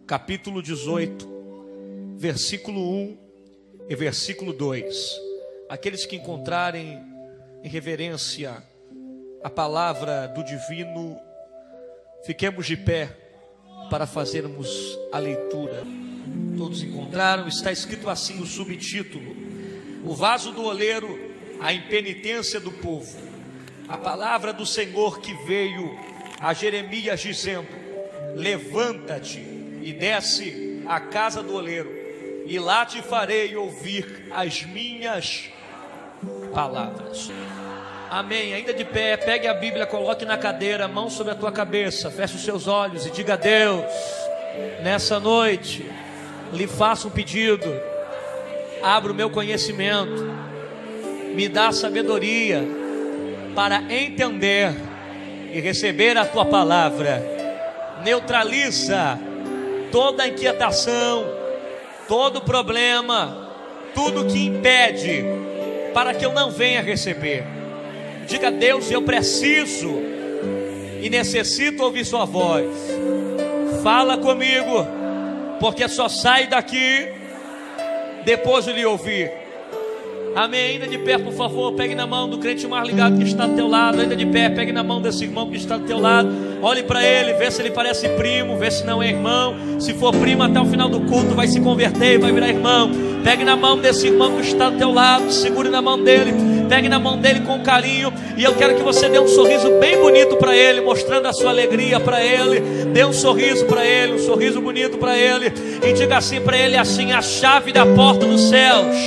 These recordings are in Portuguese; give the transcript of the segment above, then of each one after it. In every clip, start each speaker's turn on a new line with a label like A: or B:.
A: capítulo 18, versículo 1 e versículo 2. Aqueles que encontrarem em reverência a palavra do divino, fiquemos de pé para fazermos a leitura. Todos encontraram? Está escrito assim o subtítulo: o vaso do oleiro, a impenitência do povo. A palavra do Senhor que veio a Jeremias dizendo: levanta-te e desce à casa do oleiro, e lá te farei ouvir as minhas palavras. Amém. Ainda de pé, pegue a Bíblia, coloque na cadeira, mão sobre a tua cabeça, feche os seus olhos e diga a Deus: nessa noite lhe faço um pedido. Abra o meu conhecimento, me dá sabedoria para entender e receber a tua palavra. Neutraliza toda a inquietação, todo problema, tudo que impede para que eu não venha receber. Diga a Deus: eu preciso e necessito ouvir sua voz. Fala comigo, porque só saio daqui depois de lhe ouvir. Amém. Ainda de pé, por favor, pegue na mão do crente mais ligado que está do teu lado. Ainda de pé, pegue na mão desse irmão que está do teu lado. Olhe para ele, vê se ele parece primo, vê se não é irmão. Se for primo, até o final do culto vai se converter e vai virar irmão. Pegue na mão desse irmão que está do teu lado, segure na mão dele, pegue na mão dele com carinho. E eu quero que você dê um sorriso bem bonito para ele, mostrando a sua alegria para ele. Dê um sorriso para ele, um sorriso bonito para ele, e diga assim para ele, assim: a chave da porta dos céus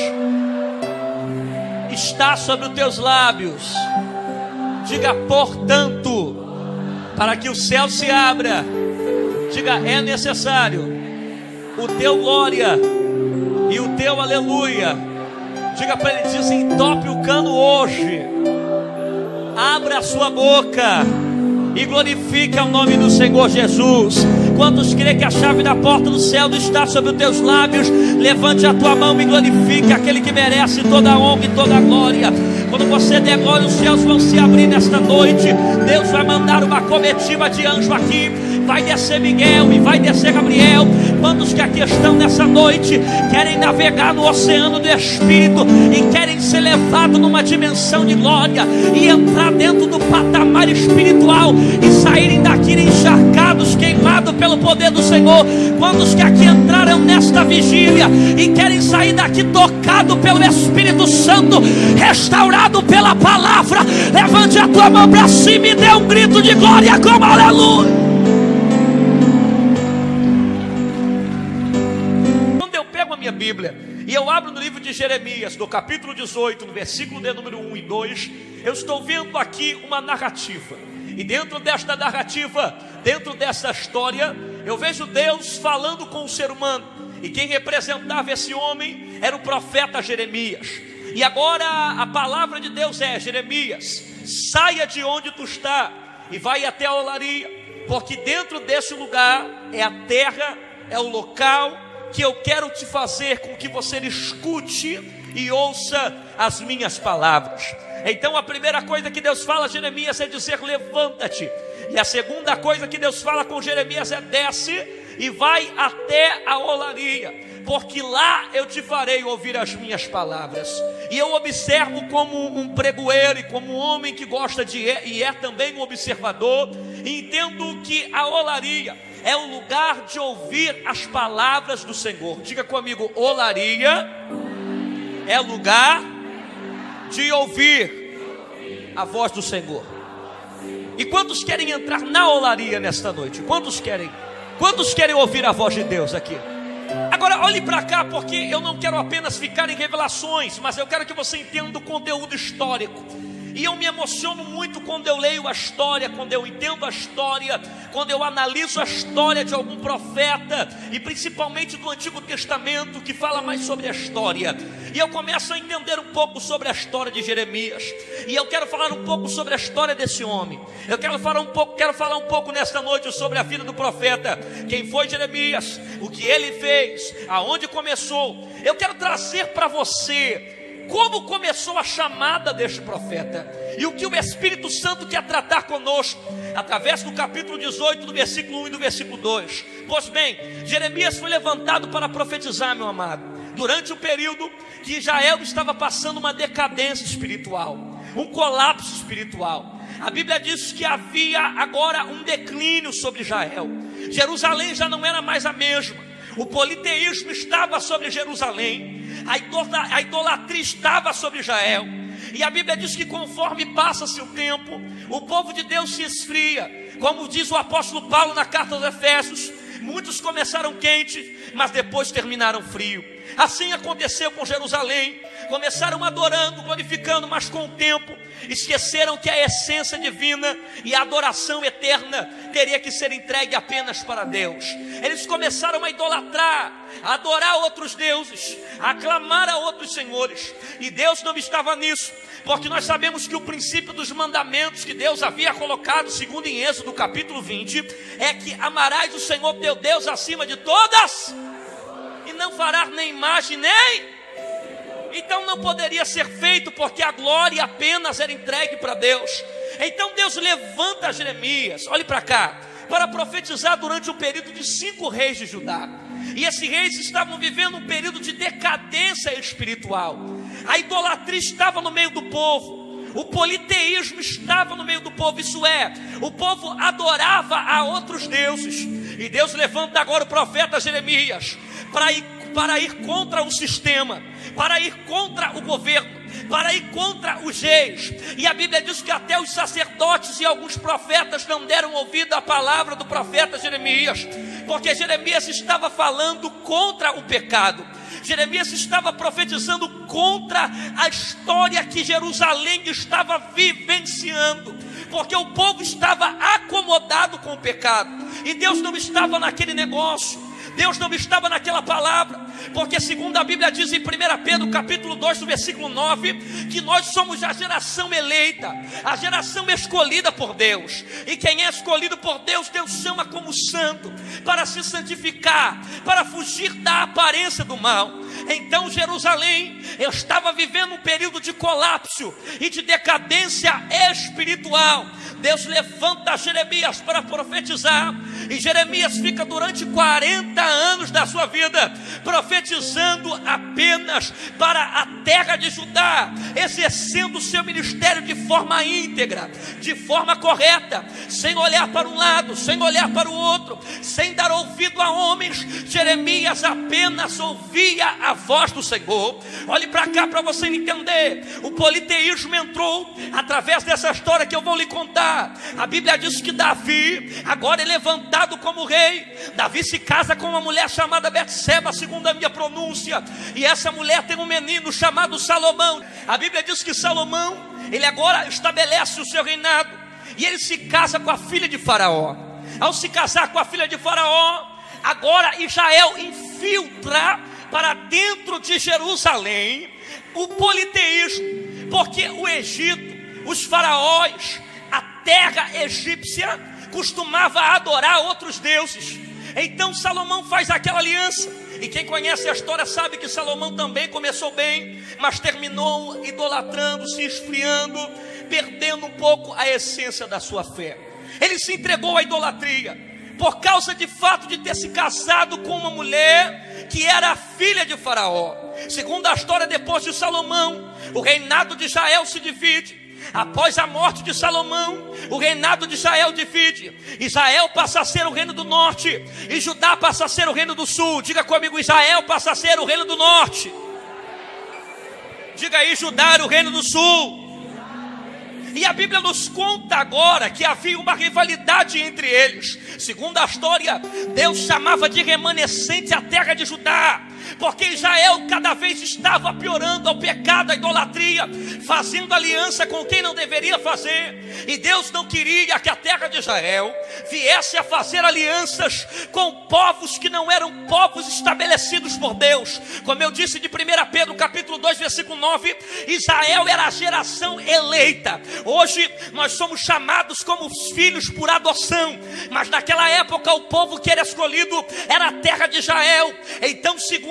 A: está sobre os teus lábios. Diga: portanto, para que o céu se abra, diga: é necessário o teu glória e o teu aleluia. Diga para ele, diz assim: entope o cano hoje, abra a sua boca e glorifique o nome do Senhor Jesus. Quantos creem que a chave da porta do céu está sobre os teus lábios? Levante a tua mão e glorifique aquele que merece toda a honra e toda a glória. Quando você der glória, os céus vão se abrir nesta noite. Deus vai mandar uma comitiva de anjo aqui. Vai descer Miguel e vai descer Gabriel. Quantos que aqui estão nessa noite querem navegar no oceano do Espírito e querem ser levados numa dimensão de glória e entrar dentro do patamar espiritual e saírem daqui encharcados, queimados pelo poder do Senhor? Quantos que aqui entraram nesta vigília e querem sair daqui tocados pelo Espírito Santo, restaurado pela palavra? Levante a tua mão para cima e dê um grito de glória como aleluia. Bíblia, e eu abro no livro de Jeremias, no capítulo 18, no versículo de número 1 e 2, eu estou vendo aqui uma narrativa, e dentro desta narrativa, dentro dessa história, eu vejo Deus falando com o ser humano, e quem representava esse homem era o profeta Jeremias. E agora a palavra de Deus é: Jeremias, saia de onde tu está e vai até a olaria, porque dentro desse lugar é a terra, é o local que eu quero te fazer com que você escute e ouça as minhas palavras. Então a primeira coisa que Deus fala a Jeremias é dizer: levanta-te. E a segunda coisa que Deus fala com Jeremias é: desce e vai até a olaria, porque lá eu te farei ouvir as minhas palavras. E eu observo como um pregoeiro e como um homem que gosta de e é também um observador, e entendo que a olaria é o lugar de ouvir as palavras do Senhor. Diga comigo: olaria é lugar de ouvir a voz do Senhor. E quantos querem entrar na olaria nesta noite? Quantos querem ouvir a voz de Deus aqui? Agora olhe para cá, porque eu não quero apenas ficar em revelações, mas eu quero que você entenda o conteúdo histórico. E eu me emociono muito quando eu leio a história, quando eu entendo a história, quando eu analiso a história de algum profeta, e principalmente do Antigo Testamento, que fala mais sobre a história. E eu começo a entender um pouco sobre a história de Jeremias. E eu quero falar um pouco sobre a história desse homem. Eu quero falar um pouco nesta noite sobre a vida do profeta. Quem foi Jeremias, o que ele fez, aonde começou. Eu quero trazer para você como começou a chamada deste profeta e o que o Espírito Santo quer tratar conosco através do capítulo 18, do versículo 1 e do versículo 2. Pois bem, Jeremias foi levantado para profetizar, meu amado, durante o período que Israel estava passando uma decadência espiritual, um colapso espiritual. A Bíblia diz que havia agora um declínio sobre Israel. Jerusalém já não era mais a mesma. O politeísmo estava sobre Jerusalém, a idolatria estava sobre Israel. E a Bíblia diz que conforme passa-se o tempo, o povo de Deus se esfria. Como diz o apóstolo Paulo na carta aos Efésios, muitos começaram quente, mas depois terminaram frio. Assim aconteceu com Jerusalém. Começaram adorando, glorificando, mas com o tempo esqueceram que a essência divina e a adoração eterna teria que ser entregue apenas para Deus. Eles começaram a idolatrar, a adorar outros deuses, a aclamar a outros senhores. E Deus não estava nisso, porque nós sabemos que o princípio dos mandamentos que Deus havia colocado, segundo em Êxodo capítulo 20, é que amarás o Senhor teu Deus acima de todas, e não farás nem imagem nem... Então não poderia ser feito, porque a glória apenas era entregue para Deus. Então Deus levanta Jeremias, olhe para cá, para profetizar durante um período de 5 reis de Judá. E esses reis estavam vivendo um período de decadência espiritual. A idolatria estava no meio do povo, o politeísmo estava no meio do povo, isso é, o povo adorava a outros deuses. E Deus levanta agora o profeta Jeremias para ir contra o sistema, para ir contra o governo, para ir contra os reis. E a Bíblia diz que até os sacerdotes e alguns profetas não deram ouvido à palavra do profeta Jeremias, porque Jeremias estava falando contra o pecado. Jeremias estava profetizando contra a história que Jerusalém estava vivenciando, porque o povo estava acomodado com o pecado, e Deus não estava naquele negócio. Deus não estava naquela palavra, porque segundo a Bíblia diz em 1 Pedro capítulo 2, no versículo 9, que nós somos a geração eleita, a geração escolhida por Deus. E quem é escolhido por Deus, Deus chama como santo, para se santificar, para fugir da aparência do mal. Então Jerusalém estava vivendo um período de colapso e de decadência espiritual. Deus levanta Jeremias para profetizar, e Jeremias fica durante 40 anos da sua vida profetizando apenas para a terra de Judá, exercendo o seu ministério de forma íntegra, de forma correta, sem olhar para um lado, sem olhar para o outro, sem dar ouvido a homens. Jeremias apenas ouvia a voz do Senhor. Olhe para cá para você entender. O politeísmo entrou através dessa história que eu vou lhe contar. A Bíblia diz que Davi agora é levantado como rei. Davi se casa com uma mulher chamada Betseba, segundo a minha pronúncia, e essa mulher tem um menino chamado Salomão. A Bíblia diz que Salomão, ele agora estabelece o seu reinado, e ele se casa com a filha de Faraó. Ao se casar com a filha de Faraó, agora Israel infiltra para dentro de Jerusalém o politeísmo, porque o Egito, os faraós, a terra egípcia costumava adorar outros deuses. Então Salomão faz aquela aliança, e quem conhece a história sabe que Salomão também começou bem, mas terminou idolatrando, se esfriando, perdendo um pouco a essência da sua fé. Ele se entregou à idolatria por causa de fato de ter se casado com uma mulher que era a filha de Faraó. Segundo a história, depois de Salomão, o reinado de Israel se divide. Após a morte de Salomão, o reinado de Israel divide. Israel passa a ser o reino do norte, e Judá passa a ser o reino do sul. Diga comigo: Israel passa a ser o reino do norte. Diga aí: Judá era o reino do sul. E a Bíblia nos conta agora que havia uma rivalidade entre eles. Segundo a história, Deus chamava de remanescente a terra de Judá, porque Israel cada vez estava piorando ao pecado, à idolatria, fazendo aliança com quem não deveria fazer. E Deus não queria que a terra de Israel viesse a fazer alianças com povos que não eram povos estabelecidos por Deus. Como eu disse de 1 Pedro capítulo 2, versículo 9, Israel era a geração eleita. Hoje nós somos chamados como filhos por adoção, mas naquela época o povo que era escolhido era a terra de Israel. Então, segundo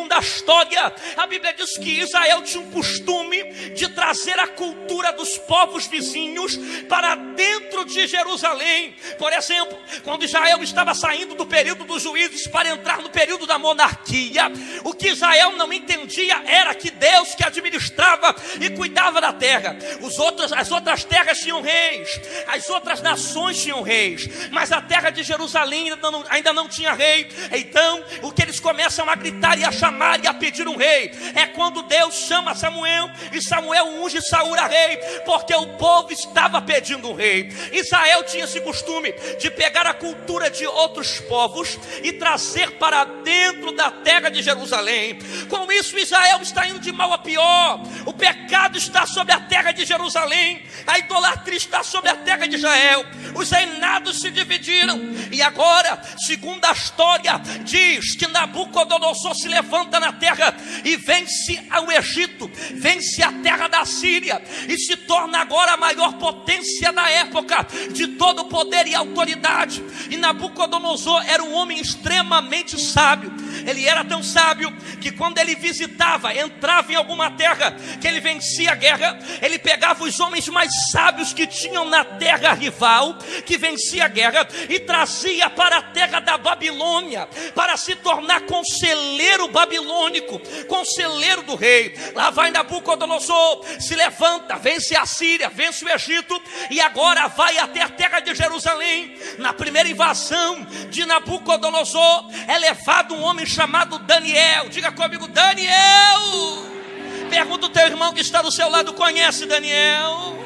A: segundo a história, a Bíblia diz que Israel tinha um costume de trazer a cultura dos povos vizinhos para dentro de Jerusalém. Por exemplo, quando Israel estava saindo do período dos juízes para entrar no período da monarquia, o que Israel não entendia era que Deus que administrava e cuidava da terra. As outras terras tinham reis, as outras nações tinham reis, mas a terra de Jerusalém ainda não tinha rei. Então, o que eles começam a gritar e a chamar e a pedir um rei é quando Deus chama Samuel e Samuel unge Saul a rei, porque o povo estava pedindo um rei. Israel tinha esse costume de pegar a cultura de outros povos e trazer para dentro da terra de Jerusalém. Com isso, Israel está indo de mal a pior. O pecado está sobre a terra de Jerusalém, a idolatria está sobre a terra de Israel. Os reinados se dividiram e agora, segundo a história, diz que Nabucodonosor se levanta na terra e vence ao Egito, vence a terra da Síria e se torna agora a maior potência da época, de todo poder e autoridade. E Nabucodonosor era um homem extremamente sábio. Ele era tão sábio que quando ele visitava, entrava em alguma terra que ele vencia a guerra, ele pegava os homens mais sábios que tinham na terra rival, que vencia a guerra, e trazia para a terra da Babilônia, para se tornar conselheiro babilônico, conselheiro do rei. Lá vai Nabucodonosor, se levanta, vence a Síria, vence o Egito, e agora vai até a terra de Jerusalém. Na primeira invasão de Nabucodonosor, é levado um homem chamado Daniel. Diga comigo, Daniel. Pergunta o teu irmão que está do seu lado, conhece Daniel?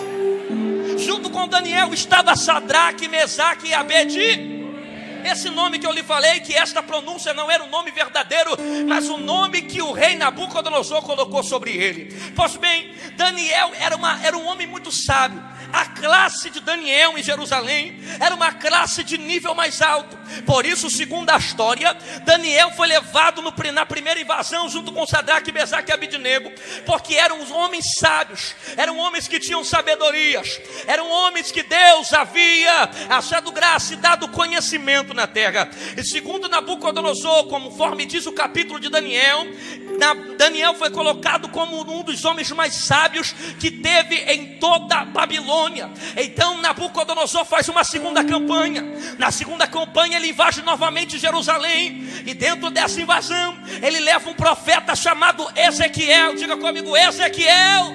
A: Junto com Daniel estava Sadraque, Mesaque e Abednego. Esse nome que eu lhe falei, que esta pronúncia não era o nome verdadeiro, mas o nome que o rei Nabucodonosor colocou sobre ele. Pois bem, Daniel era um homem muito sábio. A classe de Daniel em Jerusalém era uma classe de nível mais alto. Por isso, segundo a história, Daniel foi levado na primeira invasão junto com Sadraque, Mesaque e Abednego, porque eram homens sábios, eram homens que tinham sabedorias, eram homens que Deus havia achado graça e dado conhecimento na terra. E segundo Nabucodonosor, conforme diz o capítulo de Daniel, Daniel foi colocado como um dos homens mais sábios que teve em toda a Babilônia. Então Nabucodonosor faz uma segunda campanha. Na segunda campanha ele invade novamente Jerusalém, e dentro dessa invasão ele leva um profeta chamado Ezequiel. Diga comigo, Ezequiel.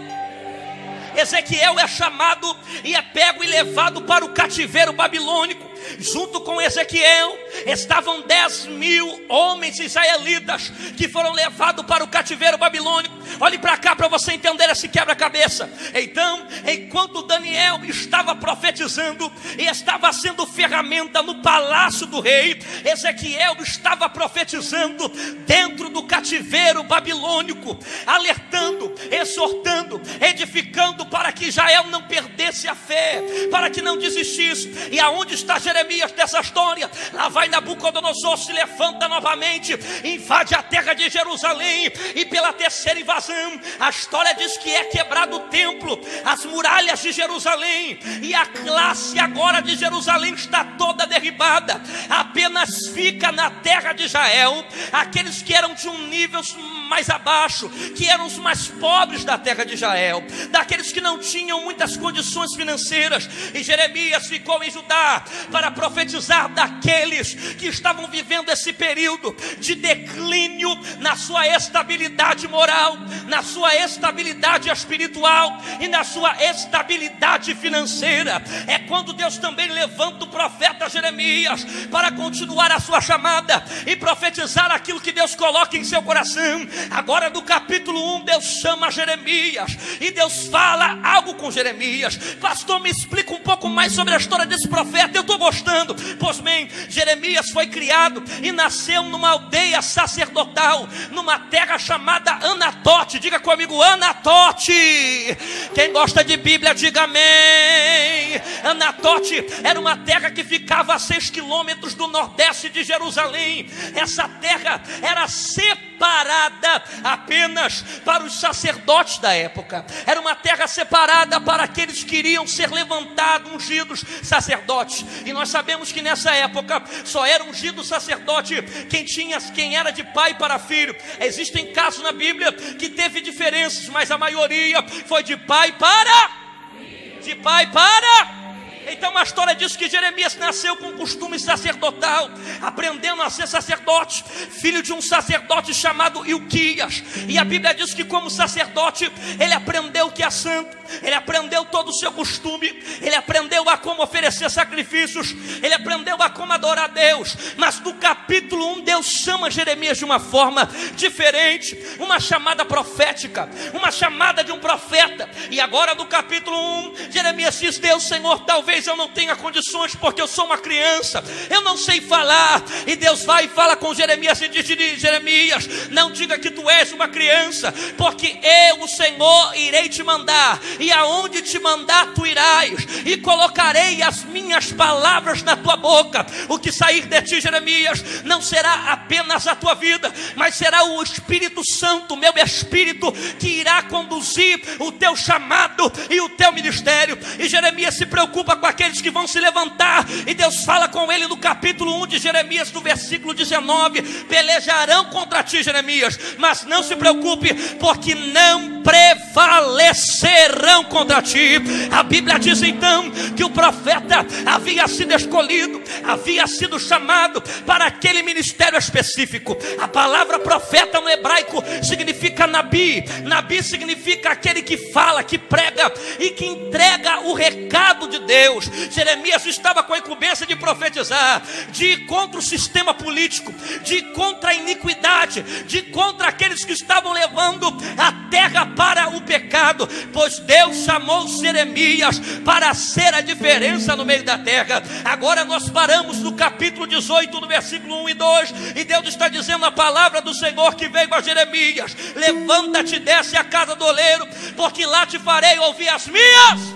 A: Ezequiel é chamado e é pego e levado para o cativeiro babilônico. Junto com Ezequiel estavam 10.000 homens israelitas que foram levados para o cativeiro babilônico. Olhe para cá para você entender esse quebra-cabeça. Então, enquanto Daniel estava profetizando e estava sendo ferramenta no palácio do rei, Ezequiel estava profetizando dentro do cativeiro babilônico, alertando, exortando, edificando para que Israel não perdesse a fé, para que não desistisse. E aonde está Jeremias dessa história? Lá vai Nabucodonosor, se levanta novamente, invade a terra de Jerusalém, e pela terceira invasão, a história diz que é quebrado o templo, as muralhas de Jerusalém, e a classe agora de Jerusalém está toda derribada. Apenas fica na terra de Israel aqueles que eram de um nível mais abaixo, que eram os mais pobres da terra de Israel, daqueles que não tinham muitas condições financeiras. E Jeremias ficou em Judá para profetizar daqueles que estavam vivendo esse período de declínio na sua estabilidade moral, na sua estabilidade espiritual e na sua estabilidade financeira. É quando Deus também levanta o profeta Jeremias para continuar a sua chamada e profetizar aquilo que Deus coloca em seu coração. Agora no capítulo 1, Deus chama Jeremias e Deus fala algo com Jeremias. Pastor, me explica um pouco mais sobre a história desse profeta, eu estou gostando. Pois bem, Jeremias foi criado e nasceu numa aldeia sacerdotal, numa terra chamada Anatote. Diga comigo, Anatote. Quem gosta de Bíblia, diga amém. Anatote era uma terra que ficava a 6 quilômetros do nordeste de Jerusalém. Essa terra era separada separada apenas para os sacerdotes da época. Era uma terra separada para aqueles que iriam ser levantados, ungidos sacerdotes. E nós sabemos que nessa época só era ungido sacerdote quem era de pai para filho. Existem casos na Bíblia que teve diferenças, mas a maioria foi de pai para. Então a história diz que Jeremias nasceu com costume sacerdotal, aprendendo a ser sacerdote, filho de um sacerdote chamado Ilquias. E a Bíblia diz que como sacerdote ele aprendeu o que é santo, ele aprendeu todo o seu costume, ele aprendeu a como oferecer sacrifícios, ele aprendeu a como adorar a Deus. Mas no capítulo 1 Deus chama Jeremias de uma forma diferente, uma chamada profética, uma chamada de um profeta. E agora no capítulo 1 Jeremias diz: Deus, Senhor, talvez eu não tenha condições porque eu sou uma criança, eu não sei falar. E Deus vai e fala com Jeremias e diz: Jeremias, não diga que tu és uma criança, porque eu, o Senhor, irei te mandar, e aonde te mandar tu irás, e colocarei as minhas palavras na tua boca. O que sair de ti, Jeremias, não será apenas a tua vida, mas será o Espírito Santo, meu Espírito, que irá conduzir o teu chamado e o teu ministério. E Jeremias se preocupa com aqueles que vão se levantar, e Deus fala com ele no capítulo 1 de Jeremias, no versículo 19: pelejarão contra ti, Jeremias, mas não se preocupe, porque não prevalecerão contra ti. A Bíblia diz então que o profeta havia sido escolhido, havia sido chamado para aquele ministério específico. A palavra profeta no hebraico significa nabi. Nabi significa aquele que fala, que prega e que entrega o recado de Deus. Jeremias estava com a incumbência de profetizar, de ir contra o sistema político, de ir contra a iniquidade, de ir contra aqueles que estavam levando a terra para o pecado, pois Deus chamou Jeremias para ser a diferença no meio da terra. Agora nós paramos no capítulo 18, no versículo 1 e 2, e Deus está dizendo a palavra do Senhor que veio a Jeremias: levanta-te, desce à casa do oleiro, porque lá te farei ouvir as minhas.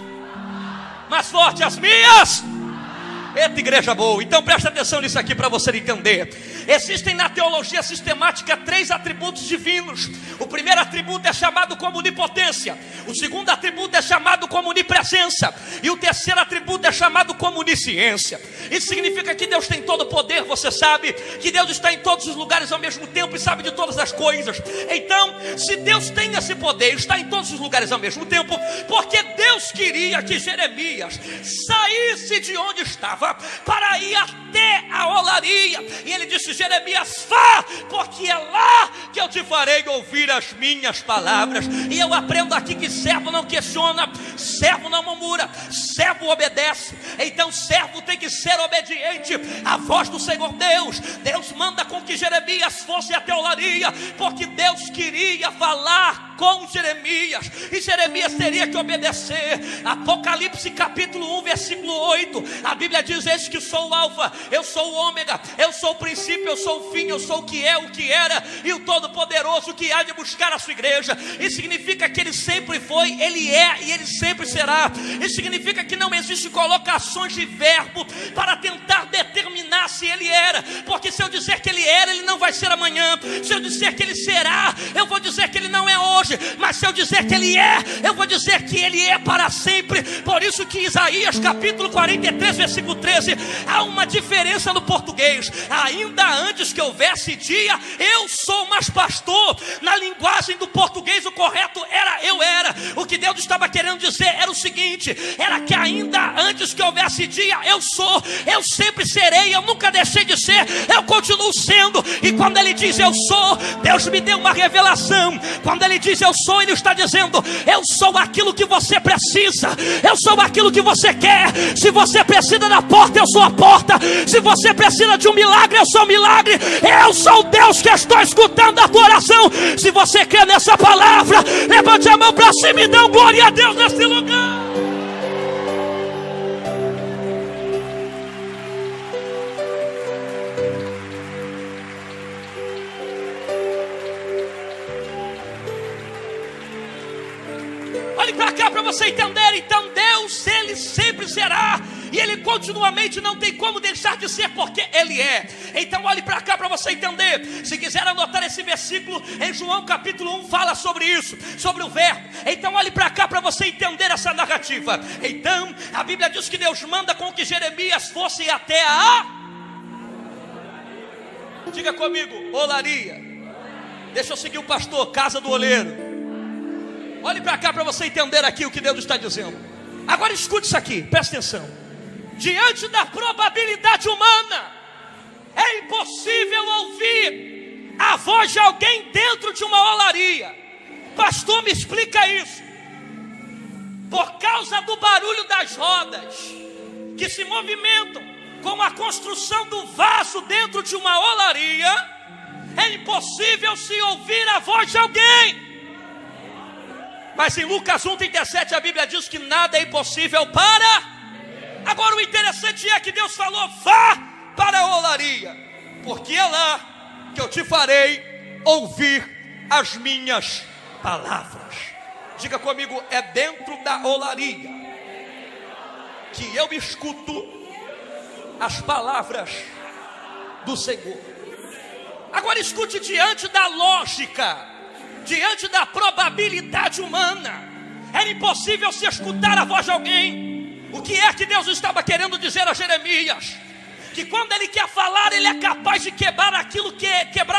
A: Mais forte, as minhas. Eita, igreja boa. Então presta atenção nisso aqui para você entender. Existem na teologia sistemática 3 atributos divinos. O primeiro atributo é chamado como onipotência, o segundo atributo é chamado como onipresença, e o terceiro atributo é chamado como onisciência. Isso significa que Deus tem todo o poder. Você sabe que Deus está em todos os lugares ao mesmo tempo e sabe de todas as coisas. Então, se Deus tem esse poder, está em todos os lugares ao mesmo tempo, porque Deus queria que Jeremias saísse de onde estava para ir até a olaria. E ele disse: Jeremias, vá, porque é lá que eu te farei ouvir as minhas palavras. E eu aprendo aqui que servo não questiona, servo não murmura, servo obedece. Então servo tem que ser obediente à voz do Senhor Deus. Deus manda com que Jeremias fosse até a olaria, porque Deus queria falar com Jeremias, e Jeremias teria que obedecer. Apocalipse capítulo 1 versículo 8, a Bíblia diz: eis que sou o alfa, eu sou o ômega, eu sou o princípio, eu sou o fim, eu sou o que é, o que era, e o todo-poderoso que há de buscar a sua igreja. Isso significa que ele sempre foi, ele é e ele sempre será. Isso significa que não existe colocações de verbo para tentar determinar se ele era, porque se eu dizer que ele era, ele não vai ser amanhã. Se eu dizer que ele será, eu vou dizer que ele não é hoje. Mas se eu dizer que ele é, eu vou dizer que ele é para sempre. Por isso que Isaías capítulo 43 versículo 13, há uma diferença no português. Ainda antes que houvesse dia, eu sou mais pastor. Na linguagem do português o correto era eu era. O que Deus estava querendo dizer era o seguinte: era que ainda antes que houvesse dia, eu sou, eu sempre serei, eu nunca deixei de ser, eu continuo sendo. E quando ele diz eu sou, Deus me deu uma revelação. Quando ele diz eu sou, ele está dizendo: eu sou aquilo que você precisa, eu sou aquilo que você quer. Se você precisa da porta, eu sou a porta. Se você precisa de um milagre, eu sou o milagre. Eu sou o Deus que estou escutando a tua oração. Se você quer nessa palavra, levante a mão para cima e dê glória a Deus nesse lugar. Olhe para cá para você entender. Então Deus, ele sempre será, e Ele continuamente não tem como deixar de ser, porque Ele é. Então olhe para cá para você entender. Se quiser anotar esse versículo, em João capítulo 1 fala sobre isso, sobre o verbo. Então olhe para cá para você entender essa narrativa. Então a Bíblia diz que Deus manda com que Jeremias fosse até a... Diga comigo, olaria. Deixa eu seguir o pastor, casa do oleiro. Olhe para cá para você entender aqui o que Deus está dizendo. Agora escute isso aqui, presta atenção. Diante da probabilidade humana, é impossível ouvir a voz de alguém dentro de uma olaria. Pastor, me explica isso. Por causa do barulho das rodas que se movimentam com a construção do vaso dentro de uma olaria, é impossível se ouvir a voz de alguém. Mas em Lucas 1,37 a Bíblia diz que nada é impossível para... Agora o interessante é que Deus falou: vá para a olaria, porque é lá que eu te farei ouvir as minhas palavras. Diga comigo, é dentro da olaria que eu escuto as palavras do Senhor. Agora escute, diante da lógica, diante da probabilidade humana, era impossível se escutar a voz de alguém. O que é que Deus estava querendo dizer a Jeremias? Que quando Ele quer falar, Ele é capaz de quebrar aquilo que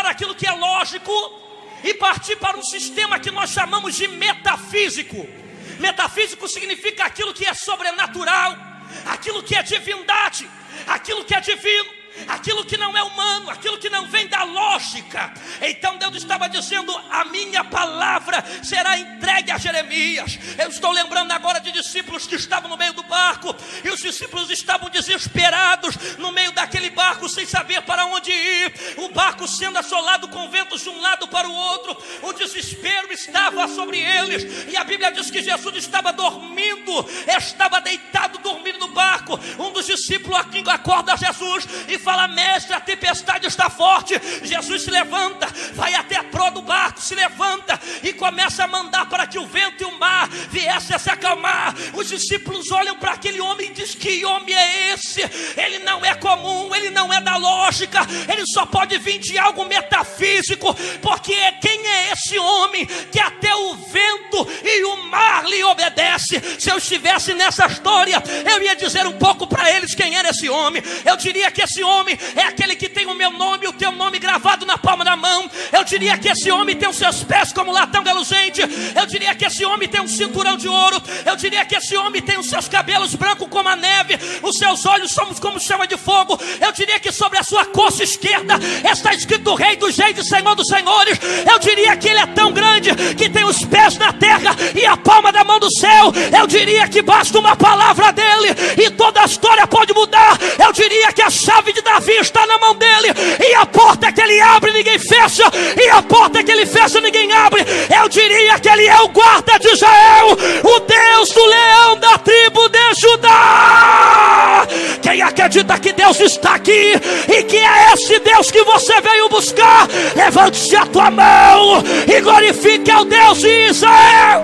A: é lógico e partir para um sistema que nós chamamos de metafísico. Metafísico significa aquilo que é sobrenatural, aquilo que é divindade, aquilo que é divino, aquilo que não é humano, aquilo que não vem da lógica. Então Deus estava dizendo: a minha palavra será entregue a Jeremias. Eu estou lembrando agora de discípulos que estavam no meio do barco, e os discípulos estavam desesperados no meio daquele barco, sem saber para onde ir, o barco sendo assolado com ventos de um lado para o outro. O desespero estava sobre eles, e a Bíblia diz que Jesus estava dormindo, estava deitado dormindo no barco. Um dos discípulos aqui acorda Jesus e fala: mestre, a tempestade está forte. Jesus se levanta, vai até a proa do barco, se levanta e começa a mandar para que o vento e o mar viessem a se acalmar. Os discípulos olham para aquele homem e dizem: que homem é esse? Ele não é comum, ele não é da lógica, ele só pode vir de algo metafísico, porque quem é esse homem que até o vento e o mar lhe obedece? Se eu estivesse nessa história, eu ia dizer um pouco para eles quem era esse homem. Eu diria que esse homem é aquele que tem o meu nome e o teu nome gravado na palma da mão. Eu diria que esse homem tem os seus pés como latão reluzente. Eu diria que esse homem tem um cinturão de ouro. Eu diria que esse homem tem os seus cabelos brancos como a neve, os seus olhos somos como chama de fogo. Eu diria que sobre a sua coxa esquerda está escrito Rei dos Reis e Senhor dos Senhores. Eu diria que ele é tão grande que tem os pés na terra e a palma da mão do céu. Eu diria que basta uma palavra dele e toda a história pode mudar. Eu diria que a chave de Davi está na mão dele, e a porta que ele abre ninguém fecha, e a porta que ele fecha ninguém abre. Eu diria que ele é o guarda de Israel, o Deus do leão da tribo de Judá. Quem acredita que Deus está aqui e que é esse Deus que você veio buscar, levante a tua mão e glorifique ao Deus de Israel.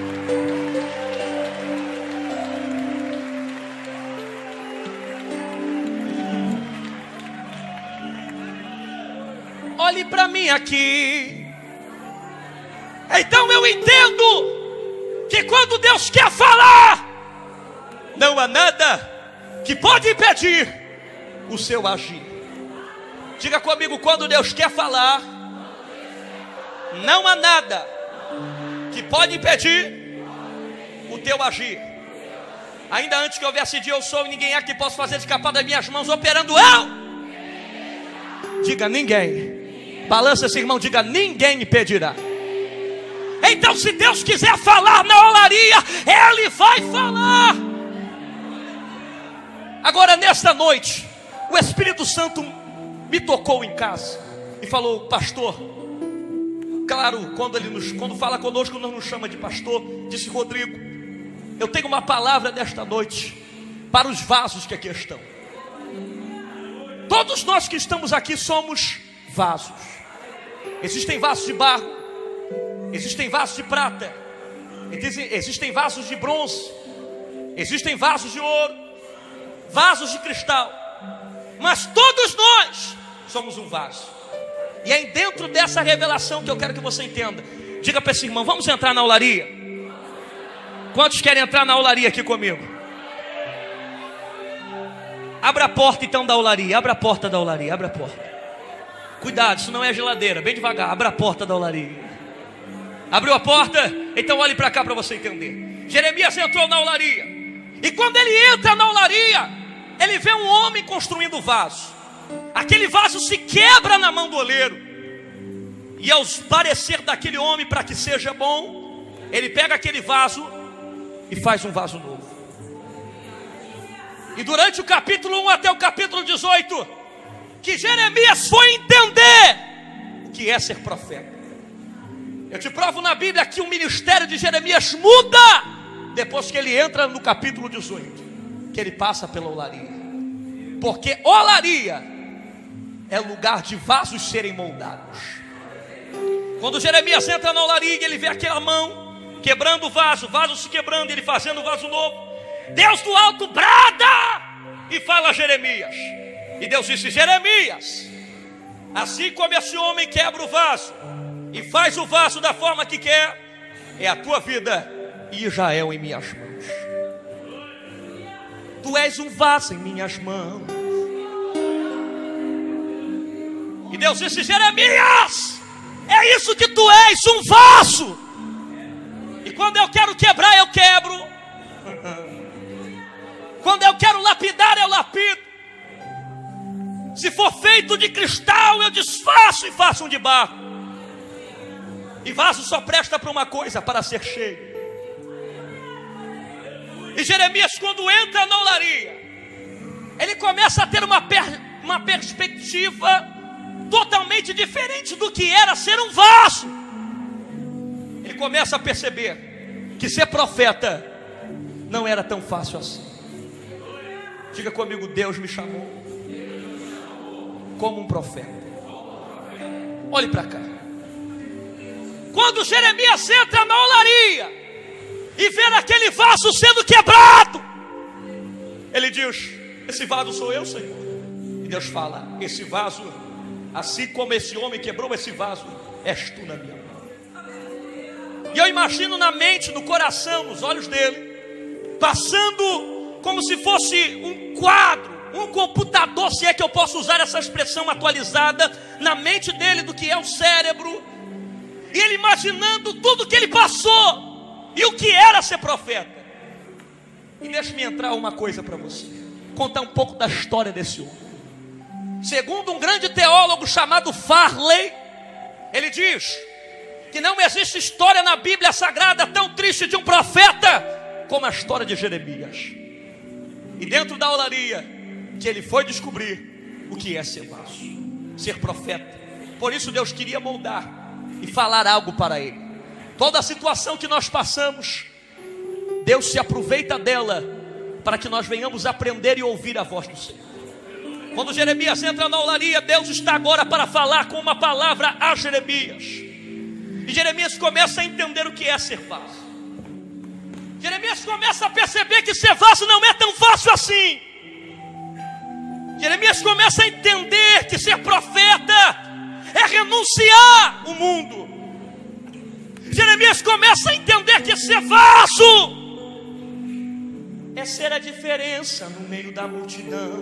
A: Olhe para mim aqui. Então eu entendo que quando Deus quer falar, não há nada que pode impedir o seu agir. Diga comigo, quando Deus quer falar, não há nada que pode impedir o teu agir. Ainda antes que houvesse dia eu sou, e ninguém há que possa fazer escapar das minhas mãos, operando eu. Diga ninguém. Balança esse irmão, diga: ninguém impedirá. Então se Deus quiser falar na olaria, Ele vai falar. Agora nesta noite, o Espírito Santo me tocou em casa e falou: pastor, claro, quando fala conosco não nos chama de pastor, disse: Rodrigo, eu tenho uma palavra nesta noite para os vasos que aqui estão. Todos nós que estamos aqui somos vasos. Existem vasos de barro, existem vasos de prata, existem vasos de bronze, existem vasos de ouro, vasos de cristal, mas todos nós somos um vaso. E é dentro dessa revelação que eu quero que você entenda. Diga para esse irmão: vamos entrar na olaria? Quantos querem entrar na olaria aqui comigo? Abra a porta então da olaria. Abra a porta da olaria, abra a porta. Cuidado, isso não é geladeira, bem devagar. Abra a porta da olaria. Abriu a porta? Então olhe para cá para você entender. Jeremias entrou na olaria, e quando ele entra na olaria, ele vê um homem construindo vaso. Aquele vaso se quebra na mão do oleiro, e ao parecer daquele homem, para que seja bom, ele pega aquele vaso e faz um vaso novo. E durante o capítulo 1 até o capítulo 18, que Jeremias foi entender o que é ser profeta. Eu te provo na Bíblia que o ministério de Jeremias muda depois que ele entra no capítulo 18, que ele passa pela olaria. Porque olaria é lugar de vasos serem moldados. Quando Jeremias entra na olaria, ele vê aquela mão quebrando o vaso se quebrando, ele fazendo o vaso novo. Deus do alto brada e fala a Jeremias. E Deus disse: Jeremias, assim como esse homem quebra o vaso e faz o vaso da forma que quer, é a tua vida e Israel em minhas mãos. Tu és um vaso em minhas mãos. E Deus disse: Jeremias, é isso que tu és, um vaso. E quando eu quero quebrar, eu quebro. Quando eu quero lapidar, eu lapido. Se for feito de cristal, eu desfaço e faço um de barro. E vaso só presta para uma coisa: para ser cheio. E Jeremias, quando entra na olaria, ele começa a ter uma perspectiva totalmente diferente do que era ser um vaso. Ele começa a perceber que ser profeta não era tão fácil assim. Diga comigo: Deus me chamou como um profeta. Olhe para cá. Quando Jeremias entra na olaria e vê aquele vaso sendo quebrado, ele diz: esse vaso sou eu, Senhor. E Deus fala: esse vaso, assim como esse homem quebrou esse vaso, és tu na minha mão. E eu imagino na mente, no coração, nos olhos dele, passando como se fosse um quadro, um computador, se é que eu posso usar essa expressão atualizada, na mente dele, do que é o cérebro. E ele imaginando tudo que ele passou e o que era ser profeta. E deixe-me entrar uma coisa para você, contar um pouco da história desse homem. Segundo um grande teólogo chamado Farley, ele diz que não existe história na Bíblia Sagrada tão triste de um profeta como a história de Jeremias. E dentro da olaria que ele foi descobrir o que é ser vaso, ser profeta. Por isso Deus queria moldar e falar algo para ele. Toda a situação que nós passamos, Deus se aproveita dela para que nós venhamos aprender e ouvir a voz do Senhor. Quando Jeremias entra na olaria, Deus está agora para falar com uma palavra a Jeremias. E Jeremias começa a entender o que é ser vaso. Jeremias começa a perceber que ser vaso não é tão fácil assim. Jeremias começa a entender que ser profeta é renunciar o mundo. Jeremias começa a entender que ser vaso é ser a diferença no meio da multidão.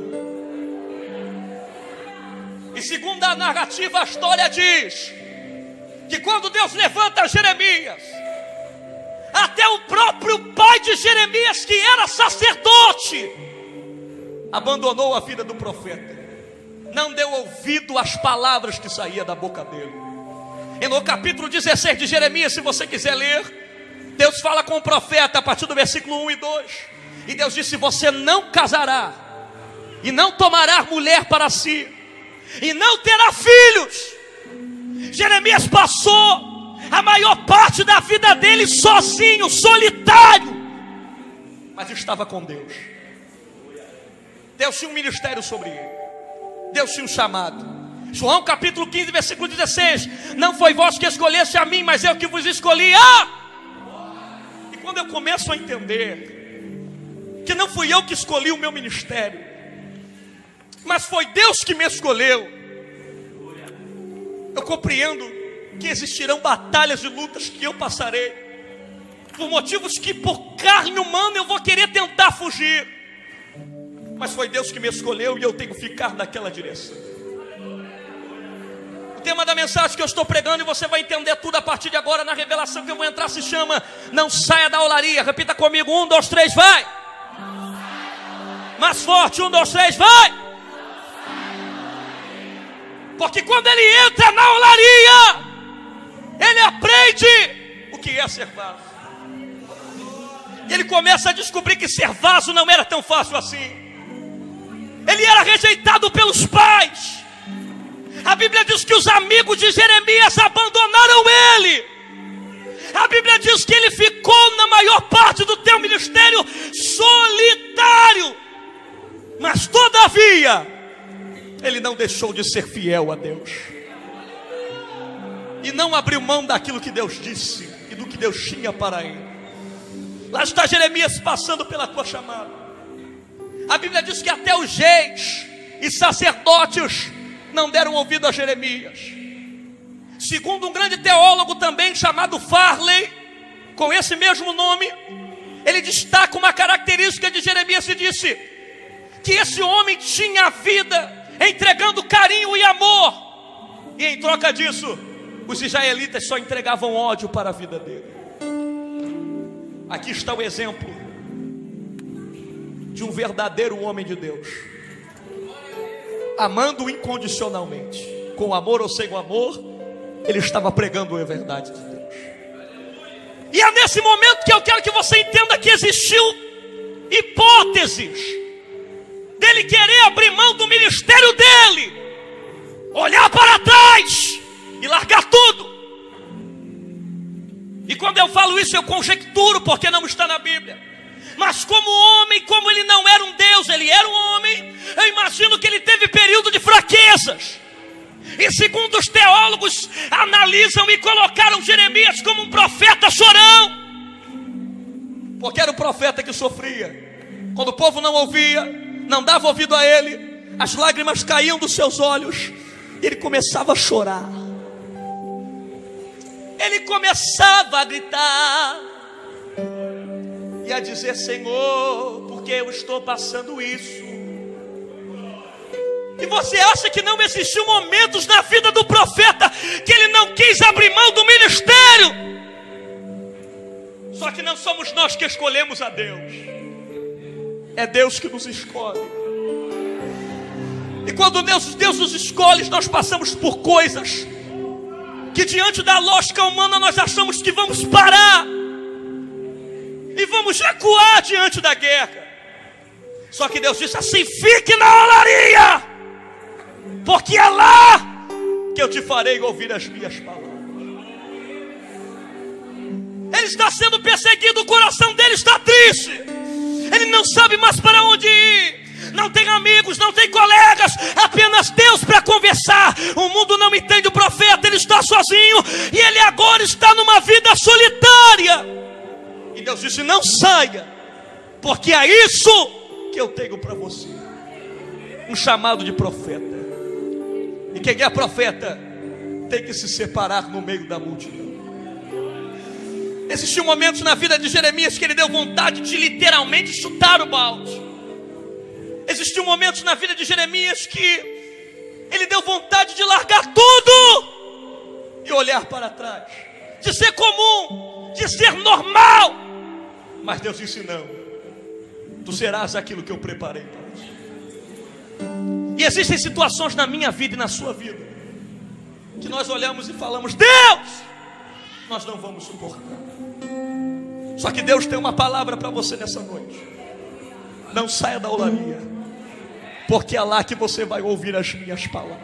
A: E segundo a narrativa, a história diz que quando Deus levanta Jeremias, até o próprio pai de Jeremias, que era sacerdote, abandonou a vida do profeta, não deu ouvido às palavras que saíam da boca dele. E no capítulo 16 de Jeremias, se você quiser ler, Deus fala com o profeta a partir do versículo 1 e 2. E Deus disse: você não casará, e não tomará mulher para si, e não terá filhos. Jeremias passou a maior parte da vida dele sozinho, solitário, mas estava com Deus. Deus tinha um ministério sobre ele, Deus tinha um chamado. João capítulo 15, versículo 16: não foi vós que escolheste a mim, mas eu que vos escolhi. E quando eu começo a entender que não fui eu que escolhi o meu ministério, mas foi Deus que me escolheu. Eu compreendo que existirão batalhas e lutas que eu passarei, por motivos que por carne humana eu vou querer tentar fugir, mas foi Deus que me escolheu e eu tenho que ficar naquela direção. O tema da mensagem que eu estou pregando, e você vai entender tudo a partir de agora, na revelação que eu vou entrar, se chama Não Saia da Olaria. Repita comigo, 1, 2, 3, vai! Mais forte, 1, 2, 3, vai! Porque quando ele entra na olaria, ele aprende o que é ser vaso. E ele começa a descobrir que ser vaso não era tão fácil assim. Ele era rejeitado pelos pais. A Bíblia diz que os amigos de Jeremias abandonaram ele. A Bíblia diz que ele ficou na maior parte do teu ministério solitário. Mas todavia, ele não deixou de ser fiel a Deus. E não abriu mão daquilo que Deus disse e do que Deus tinha para ele. Lá está Jeremias passando pela tua chamada. A Bíblia diz que até os reis e sacerdotes não deram ouvido a Jeremias. Segundo um grande teólogo também chamado Farley, com esse mesmo nome, ele destaca uma característica de Jeremias e disse que esse homem tinha vida entregando carinho e amor, e em troca disso os israelitas só entregavam ódio para a vida dele. Aqui está o exemplo de um verdadeiro homem de Deus, amando incondicionalmente, com amor ou sem o amor, ele estava pregando a verdade de Deus. E é nesse momento que eu quero que você entenda que existiu hipóteses dele querer abrir mão do ministério dele, olhar para trás e largar tudo. E quando eu falo isso, eu conjecturo, porque não está na Bíblia. Mas como homem, como ele não era um Deus, ele era um homem, eu imagino que ele teve período de fraquezas. E segundo os teólogos, analisam e colocaram Jeremias como um profeta chorão, porque era o profeta que sofria. Quando o povo não ouvia, não dava ouvido a ele, as lágrimas caíam dos seus olhos, e ele começava a chorar. Ele começava a gritar e a dizer: Senhor, por que eu estou passando isso? E você acha que não existiu momentos na vida do profeta que ele não quis abrir mão do ministério? Só que não somos nós que escolhemos a Deus, é Deus que nos escolhe. E quando Deus nos escolhe, nós passamos por coisas que diante da lógica humana nós achamos que vamos parar e vamos recuar diante da guerra. Só que Deus disse assim: fique na olaria, porque é lá que eu te farei ouvir as minhas palavras. Ele está sendo perseguido, o coração dele está triste, ele não sabe mais para onde ir. Não tem amigos, não tem colegas, apenas Deus para conversar. O mundo não entende o profeta, ele está sozinho e ele agora está numa vida solitária. E Deus disse: não saia, porque é isso que eu tenho para você. Um chamado de profeta. E quem é profeta tem que se separar no meio da multidão. Existiam momentos na vida de Jeremias que ele deu vontade de literalmente chutar o balde. Existiam momentos na vida de Jeremias que ele deu vontade de largar tudo e olhar para trás, de ser comum, de ser normal. Mas Deus disse: não, tu serás aquilo que eu preparei para ti. E existem situações na minha vida e na sua vida que nós olhamos e falamos: Deus, nós não vamos suportar. Só que Deus tem uma palavra para você nessa noite: não saia da olaria, porque é lá que você vai ouvir as minhas palavras.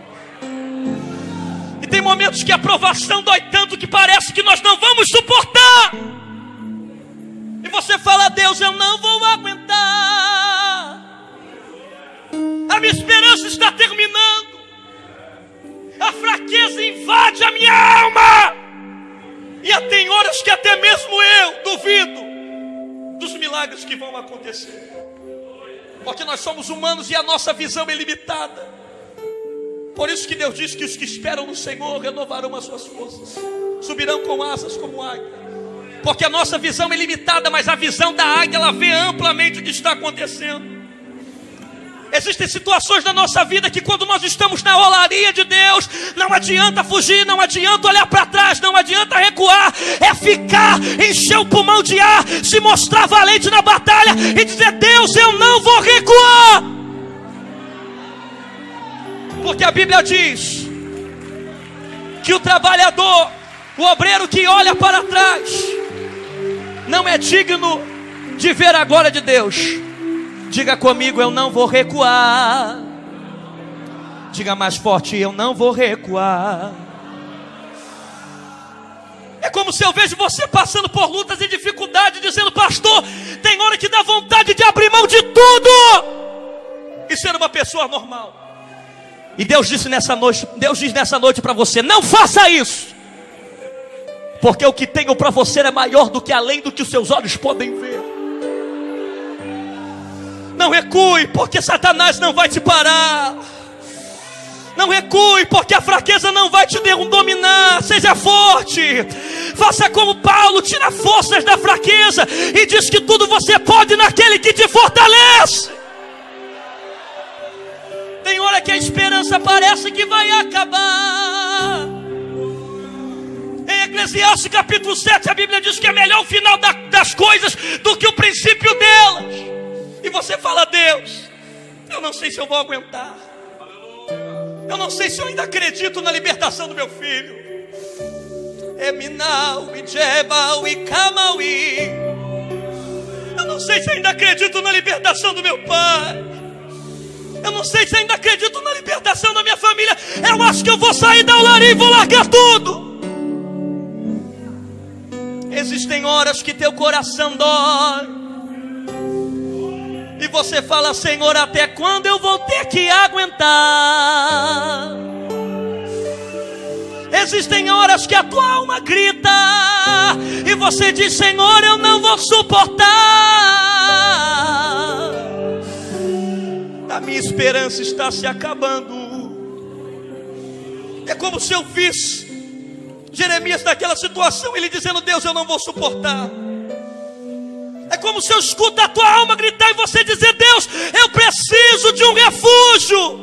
A: E tem momentos que a provação dói tanto que parece que nós não vamos suportar. E você fala: Deus, eu não vou aguentar, a minha esperança está terminando, a fraqueza invade a minha alma. E tem horas que até mesmo eu duvido dos milagres milagres que vão acontecer. Porque nós somos humanos e a nossa visão é limitada. Por isso que Deus diz que os que esperam no Senhor renovarão as suas forças, subirão com asas como águia. Porque a nossa visão é limitada, mas a visão da águia, ela vê amplamente o que está acontecendo. Existem situações na nossa vida que quando nós estamos na olaria de Deus, não adianta fugir, não adianta olhar para trás, não adianta recuar. É ficar, encher o pulmão de ar, se mostrar valente na batalha e dizer: Deus, eu não vou recuar. Porque a Bíblia diz que o trabalhador, o obreiro que olha para trás, não é digno de ver a glória de Deus. Diga comigo: eu não vou recuar. Diga mais forte: eu não vou recuar. É como se eu vejo você passando por lutas e dificuldades, dizendo: pastor, tem hora que dá vontade de abrir mão de tudo e ser uma pessoa normal. E Deus diz nessa noite para você: não faça isso, porque o que tenho para você é maior do que além do que os seus olhos podem ver. Não recue, porque Satanás não vai te parar. Não recue, porque a fraqueza não vai te dominar. Seja forte. Faça como Paulo, tira forças da fraqueza e diz que tudo você pode naquele que te fortalece. Tem hora que a esperança parece que vai acabar. Em Eclesiastes capítulo 7, a Bíblia diz que é melhor o final das coisas do que o princípio delas. E você fala: Deus, eu não sei se eu vou aguentar. Eu não sei se eu ainda acredito na libertação do meu filho. Eminau, Ijebau e Kamauí. Eu não sei se ainda acredito na libertação do meu pai. Eu não sei se ainda acredito na libertação da minha família. Eu acho que eu vou sair da olaria e vou largar tudo. Existem horas que teu coração dói e você fala: Senhor, até quando eu vou ter que aguentar? Existem horas que a tua alma grita e você diz: Senhor, eu não vou suportar. A minha esperança está se acabando. É como se eu visse Jeremias naquela situação, ele dizendo: Deus, eu não vou suportar. É como se eu escuto a tua alma gritar e você dizer: Deus, eu preciso de um refúgio.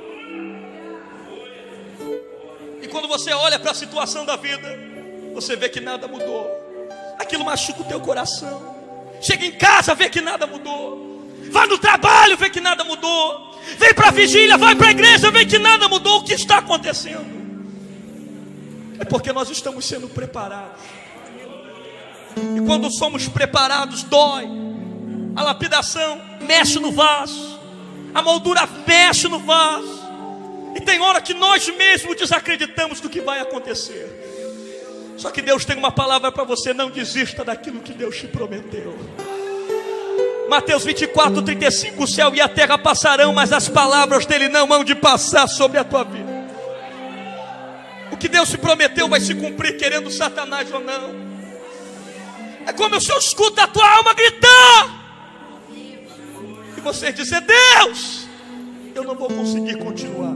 A: E quando você olha para a situação da vida, você vê que nada mudou. Aquilo machuca o teu coração. Chega em casa, vê que nada mudou. Vai no trabalho, vê que nada mudou. Vem para a vigília, vai para a igreja, vê que nada mudou. O que está acontecendo? É porque nós estamos sendo preparados. E quando somos preparados, dói. A lapidação mexe no vaso, a moldura mexe no vaso. E tem hora que nós mesmos desacreditamos do que vai acontecer. Só que Deus tem uma palavra para você: não desista daquilo que Deus te prometeu. Mateus 24:35: o céu e a terra passarão, mas as palavras dele não hão de passar sobre a tua vida. O que Deus te prometeu vai se cumprir, querendo Satanás ou não. É como se eu escuto a tua alma gritar e você dizer: Deus, eu não vou conseguir continuar.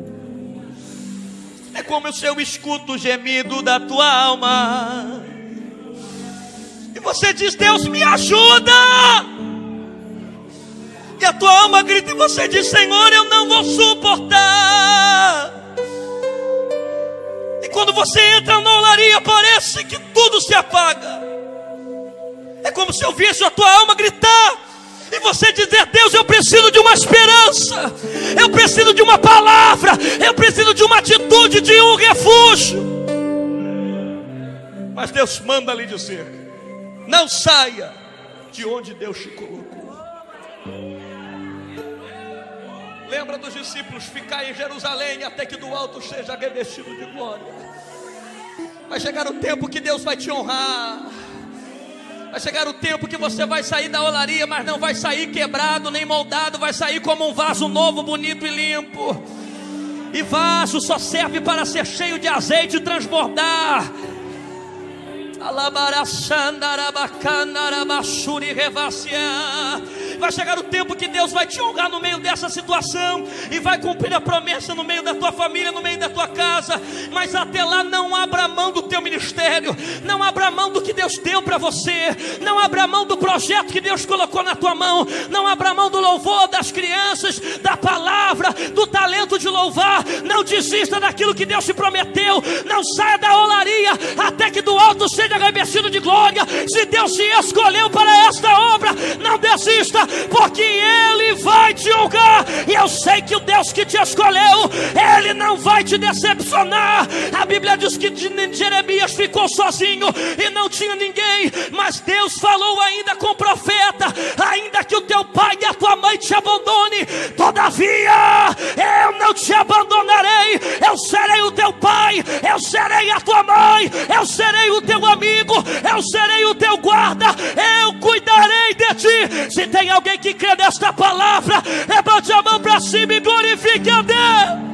A: É como se eu escuto o gemido da tua alma e você diz: Deus, me ajuda. E a tua alma grita e você diz: Senhor, eu não vou suportar. E quando você entra na olaria, parece que tudo se apaga. É como se eu visse a tua alma gritar e você dizer: Deus, eu preciso de uma esperança, eu preciso de uma palavra, eu preciso de uma atitude, de um refúgio. Mas Deus manda lhe dizer: não saia de onde Deus te colocou. Lembra dos discípulos: ficar em Jerusalém até que do alto seja revestido de glória. Vai chegar o tempo que Deus vai te honrar. Vai chegar o tempo que você vai sair da olaria, mas não vai sair quebrado nem moldado. Vai sair como um vaso novo, bonito e limpo. E vaso só serve para ser cheio de azeite e transbordar. Vai chegar o tempo que Deus vai te honrar no meio dessa situação e vai cumprir a promessa no meio da tua família, no meio da tua casa. Mas até lá, não abra mão do teu ministério, não abra mão do que Deus deu para você, não abra mão do projeto que Deus colocou na tua mão, não abra mão do louvor, das crianças, da palavra, do talento de louvar. Não desista daquilo que Deus te prometeu. Não saia da olaria até que do alto seja revestido de glória. Se Deus te escolheu para esta obra, não desista, porque Ele vai te honrar. E eu sei que o Deus que te escolheu, Ele não vai te decepcionar. A Bíblia diz que Jeremias ficou sozinho e não tinha ninguém, mas Deus falou ainda com o profeta: ainda que o teu pai e a tua mãe te abandone, todavia eu não te abandonarei. Eu serei o teu pai, eu serei a tua mãe, eu serei o teu amigo, eu serei o teu guarda, eu cuidarei de ti. Se tem alguém que crê nesta palavra, levante a mão para cima e glorifique a Deus.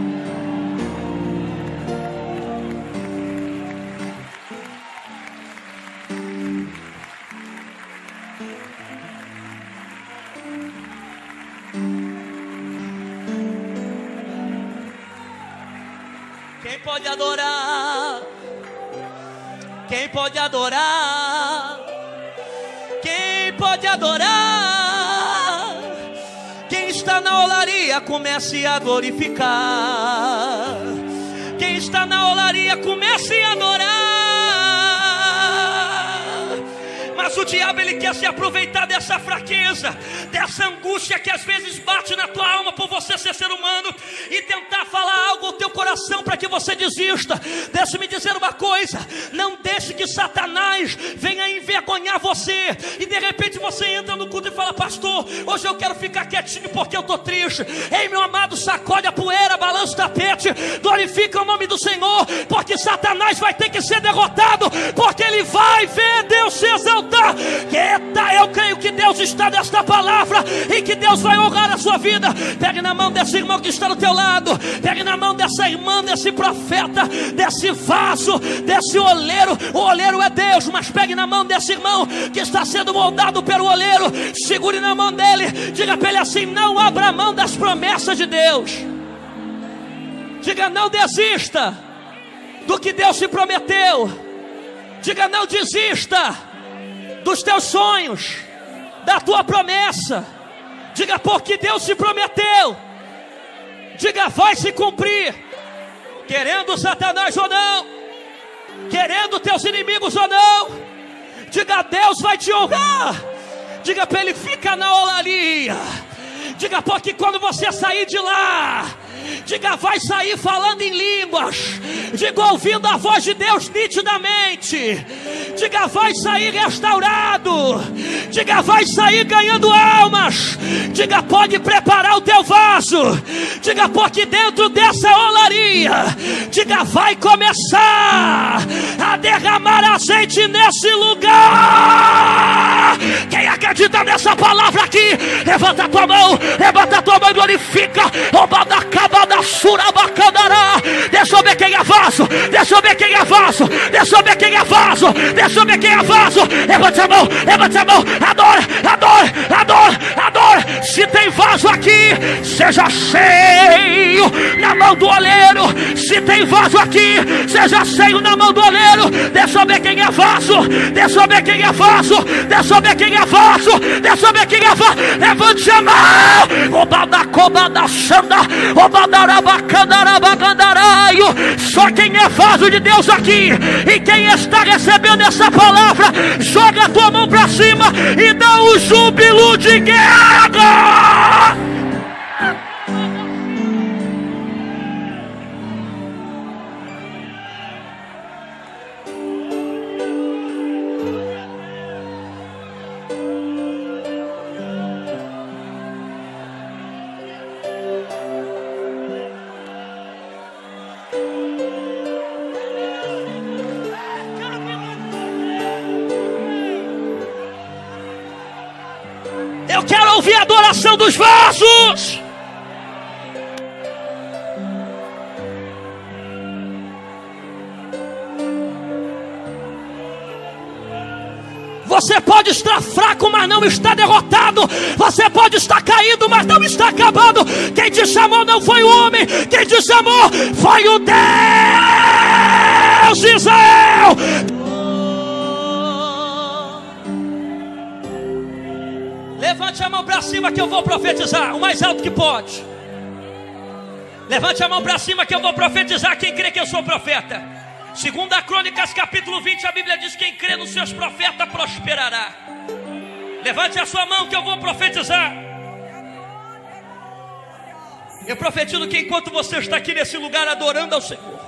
A: Quem pode adorar? Quem pode adorar? Quem pode adorar? Quem está na olaria, comece a glorificar. Quem está na olaria, comece a adorar. Mas o diabo, ele quer se aproveitar dessa fraqueza, dessa angústia que às vezes bate na tua alma por você ser ser humano, e tentar falar algo ao teu coração para que você desista. Deixa-me dizer uma coisa: não deixe que Satanás venha envergonhar você, e de repente você entra no culto e fala: pastor, hoje eu quero ficar quietinho porque eu estou triste. Ei, meu amado, sacode a poeira, balança o tapete, glorifica o nome do Senhor, porque Satanás vai ter que ser derrotado, porque ele vai ver Deus se exaltar. Eita, eu creio que Deus está nesta palavra e que Deus vai honrar a sua vida. Pegue na mão desse irmão que está do teu lado, pegue na mão dessa irmã, desse profeta, desse vaso, desse oleiro. O oleiro é Deus, mas pegue na mão desse irmão que está sendo moldado pelo oleiro, segure na mão dele, diga para ele assim: não abra mão das promessas de Deus. Diga: não desista do que Deus te prometeu. Diga: não desista dos teus sonhos, da tua promessa. Diga: porque Deus te prometeu. Diga: vai se cumprir. Querendo Satanás ou não, querendo teus inimigos ou não, diga: Deus vai te honrar. Diga para ele: fica na olaria. Diga: porque quando você sair de lá, diga: vai sair falando em línguas. Diga: ouvindo a voz de Deus nitidamente. Diga: vai sair restaurado. Diga: vai sair ganhando almas. Diga: pode preparar o teu vaso. Diga: porque dentro dessa olaria, diga, vai começar a derramar azeite nesse lugar. Quem acredita nessa palavra aqui, levanta a tua mão, e glorifica. Deixa eu ver quem é vaso, deixa eu ver quem é vaso, deixa eu ver quem é vaso, deixa eu ver quem é vaso. Levante a mão, adora, adora, adora, adora. Se tem vaso aqui, seja cheio na mão do oleiro. Se tem vaso aqui, seja cheio na mão do oleiro. Deixa eu ver quem é vaso, deixa eu ver quem é vaso, deixa eu ver quem é vaso, deixa eu ver quem é vaso. Levante a mão. Só quem é vaso de Deus aqui, e quem está recebendo essa palavra, joga a tua mão para cima e dá um júbilo de guerra. Eu quero ouvir a adoração dos vasos.
B: Você pode estar fraco, mas não está derrotado. Você pode estar caído, mas não está acabado. Quem te chamou não foi o homem, quem te chamou foi o Deus de Israel. Levante a mão para cima que eu vou profetizar, o mais alto que pode. Levante a mão para cima que eu vou profetizar. Quem crê que eu sou profeta? Segunda Crônicas capítulo 20, a Bíblia diz: quem crê nos seus profetas prosperará. Levante a sua mão que eu vou profetizar. Eu profetizo que enquanto você está aqui nesse lugar adorando ao Senhor,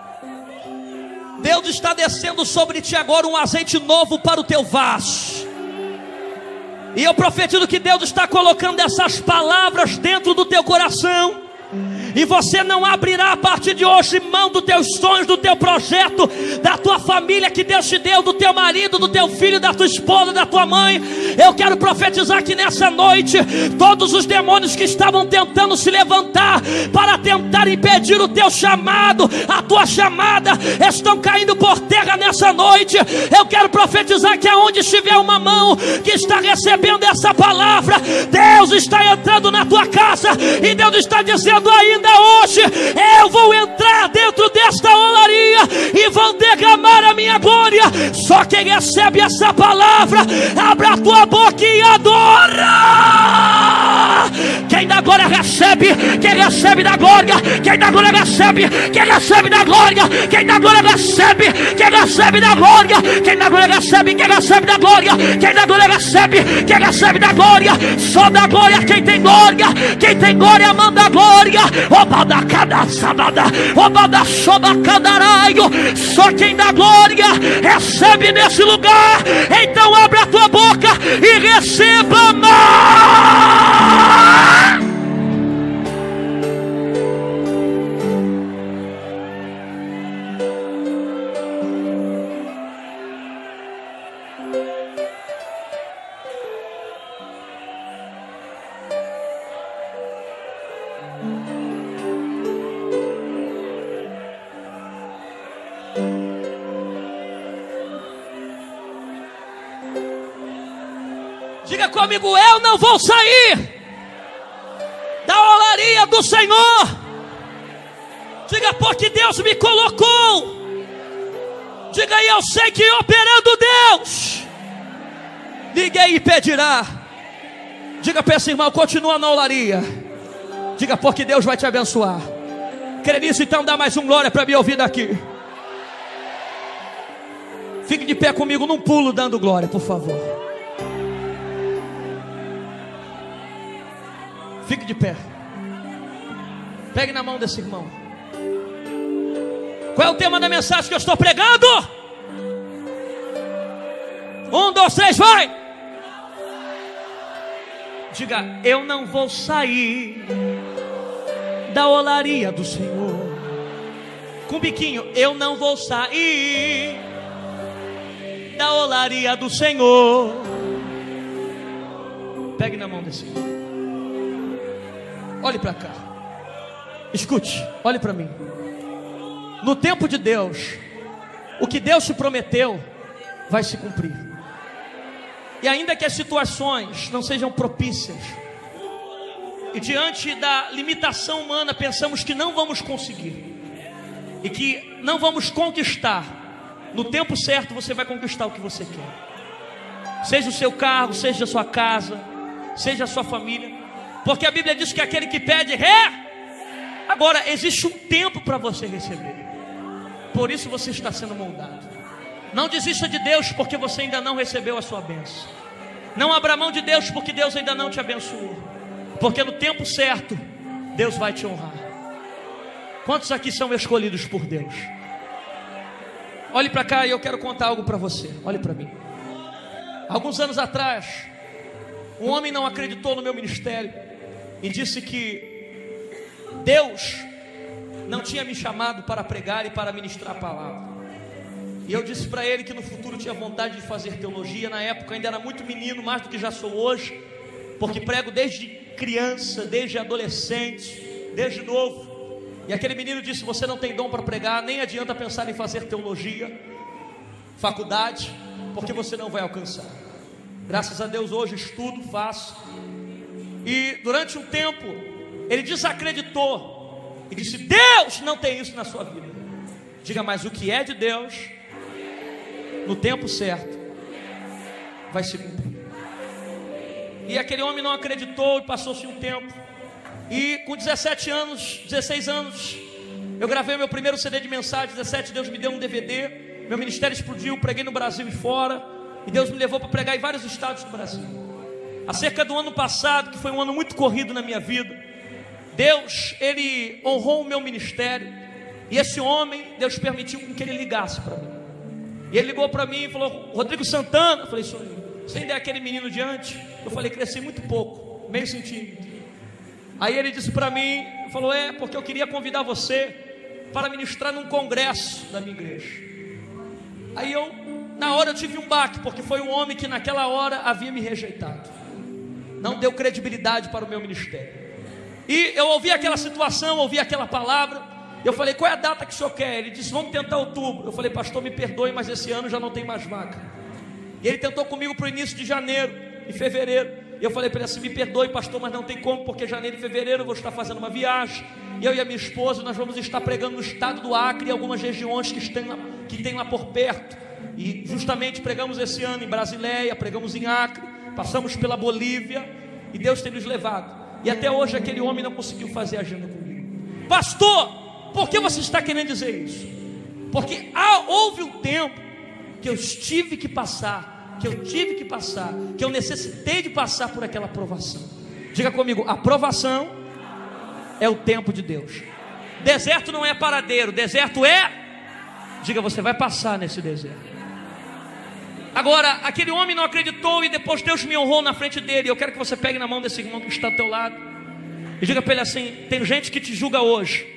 B: Deus está descendo sobre ti agora um azeite novo para o teu vaso. E eu profetizo que Deus está colocando essas palavras dentro do teu coração. E você não abrirá a partir de hoje mão dos teus sonhos, do teu projeto, da tua família que Deus te deu, do teu marido, do teu filho, da tua esposa, da tua mãe. Eu quero profetizar que nessa noite todos os demônios que estavam tentando se levantar para tentar impedir o teu chamado, a tua chamada, estão caindo por terra nessa noite. Eu quero profetizar que aonde estiver uma mão que está recebendo essa palavra, Deus está entrando na tua casa e Deus está dizendo ainda hoje: eu vou entrar dentro desta olaria e vou derramar a minha glória. Só quem recebe essa palavra, abra a tua boca e adora. Quem dá glória recebe, quem recebe da glória, quem dá glória recebe, quem recebe da glória, quem dá glória recebe, quem recebe da glória, quem dá glória recebe, quem recebe da glória, quem dá glória recebe, quem recebe da glória. Só da glória quem tem glória, quem tem glória manda glória. Obada cada sábado, obada soba cadaraio. Só quem dá glória recebe nesse lugar. Então abre a tua boca e receba mais. Diga comigo: eu não vou sair da olaria do Senhor. Diga: porque Deus me colocou. Diga: e eu sei que operando Deus, ninguém impedirá. Diga para esse irmão: continua na olaria. Diga: porque Deus vai te abençoar. Crê nisso? Então dá mais um glória para me ouvir daqui. Fique de pé comigo num pulo dando glória, por favor. Fique de pé. Pegue na mão desse irmão. Qual é o tema da mensagem que eu estou pregando? 1, 2, 3, vai! Diga: eu não vou sair da olaria do Senhor. Com o biquinho: eu não vou sair da olaria do Senhor. Pegue na mão desse irmão. Olhe para cá. Escute, olhe para mim. No tempo de Deus, o que Deus te prometeu vai se cumprir. E ainda que as situações não sejam propícias, e diante da limitação humana pensamos que não vamos conseguir, e que não vamos conquistar, no tempo certo você vai conquistar o que você quer. Seja o seu carro, seja a sua casa, seja a sua família. Porque a Bíblia diz que aquele que pede, agora existe um tempo para você receber. Por isso você está sendo moldado. Não desista de Deus porque você ainda não recebeu a sua bênção. Não abra mão de Deus porque Deus ainda não te abençoou. Porque no tempo certo Deus vai te honrar. Quantos aqui são escolhidos por Deus? Olhe para cá e eu quero contar algo para você. Olhe para mim. Alguns anos atrás, um homem não acreditou no meu ministério e disse que Deus não tinha me chamado para pregar e para ministrar a palavra. E eu disse para ele que no futuro tinha vontade de fazer teologia. Na época ainda era muito menino, mais do que já sou hoje, porque prego desde criança, desde adolescente, desde novo. E aquele menino disse: você não tem dom para pregar, nem adianta pensar em fazer teologia, faculdade, porque você não vai alcançar. Graças a Deus hoje estudo, faço. E durante um tempo ele desacreditou e disse: Deus não tem isso na sua vida. Diga, mas o que é de Deus, no tempo certo, vai se cumprir. E aquele homem não acreditou, e passou-se um tempo. E com 16 anos, eu gravei meu primeiro CD de mensagem. 17, Deus me deu um DVD. Meu ministério explodiu, preguei no Brasil e fora. E Deus me levou para pregar em vários estados do Brasil. Acerca do ano passado, que foi um ano muito corrido na minha vida, Deus, Ele honrou o meu ministério. E esse homem, Deus permitiu que ele ligasse para mim. E ele ligou para mim e falou: Rodrigo Santana. Eu falei: sou eu. Você ainda é aquele menino de antes? Eu falei: cresci muito pouco, meio centímetro. Aí ele disse para mim, falou: é, porque eu queria convidar você para ministrar num congresso da minha igreja. Aí na hora eu tive um baque, porque foi um homem que naquela hora havia me rejeitado, não deu credibilidade para o meu ministério. E eu ouvi aquela situação, ouvi aquela palavra. Eu falei: qual é a data que o senhor quer? Ele disse: vamos tentar outubro. Eu falei: pastor, me perdoe, mas esse ano já não tem mais vaga. E ele tentou comigo para o início de janeiro e fevereiro. E eu falei para ele assim: me perdoe, pastor, mas não tem como, porque janeiro e fevereiro eu vou estar fazendo uma viagem. E eu e a minha esposa, nós vamos estar pregando no estado do Acre e algumas regiões que tem lá por perto. E justamente pregamos esse ano em Brasileia, pregamos em Acre, passamos pela Bolívia, e Deus tem nos levado. E até hoje aquele homem não conseguiu fazer agenda comigo. Pastor, por que você está querendo dizer isso? Porque houve um tempo que eu tive que passar, que eu necessitei de passar por aquela provação. Diga comigo: a provação é o tempo de Deus. Deserto não é paradeiro, deserto é... Diga, você vai passar nesse deserto. Agora, aquele homem não acreditou e depois Deus me honrou na frente dele. Eu quero que você pegue na mão desse irmão que está ao teu lado e diga para ele assim: tem gente que te julga hoje.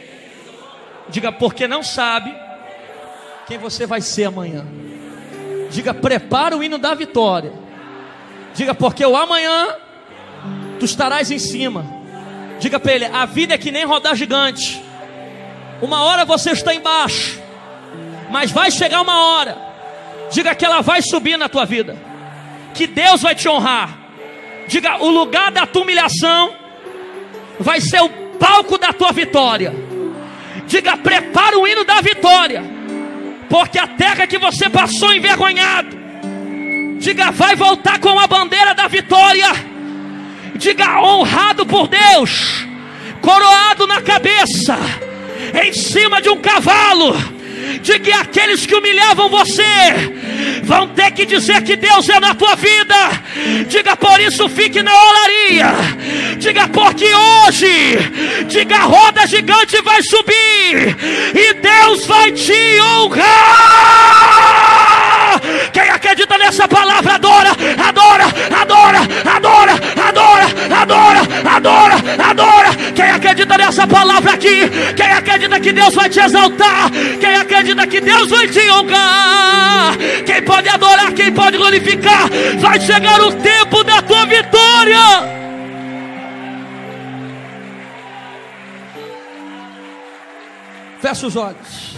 B: Diga, porque não sabe quem você vai ser amanhã. Diga, prepara o hino da vitória. Diga, porque o amanhã tu estarás em cima. Diga para ele: a vida é que nem rodar gigante. Uma hora você está embaixo, mas vai chegar uma hora, diga, que ela vai subir na tua vida, que Deus vai te honrar. Diga, o lugar da tua humilhação vai ser o palco da tua vitória. Diga, prepara o hino da vitória, porque a terra que você passou envergonhado, diga, vai voltar com a bandeira da vitória. Diga, honrado por Deus, coroado na cabeça, em cima de um cavalo. Diga, aqueles que humilhavam você vão ter que dizer que Deus é na tua vida. Diga, por isso fique na olaria. Diga, porque hoje, diga, a roda gigante vai subir e Deus vai te honrar. Quem acredita nessa palavra, adora, adora, adora, adora, adora, adora, adora, adora. Quem acredita nessa palavra aqui, quem acredita que Deus vai te exaltar, quem acredita que Deus vai te honrar, quem pode adorar, quem pode glorificar, vai chegar o tempo da tua vitória. Fecha os olhos.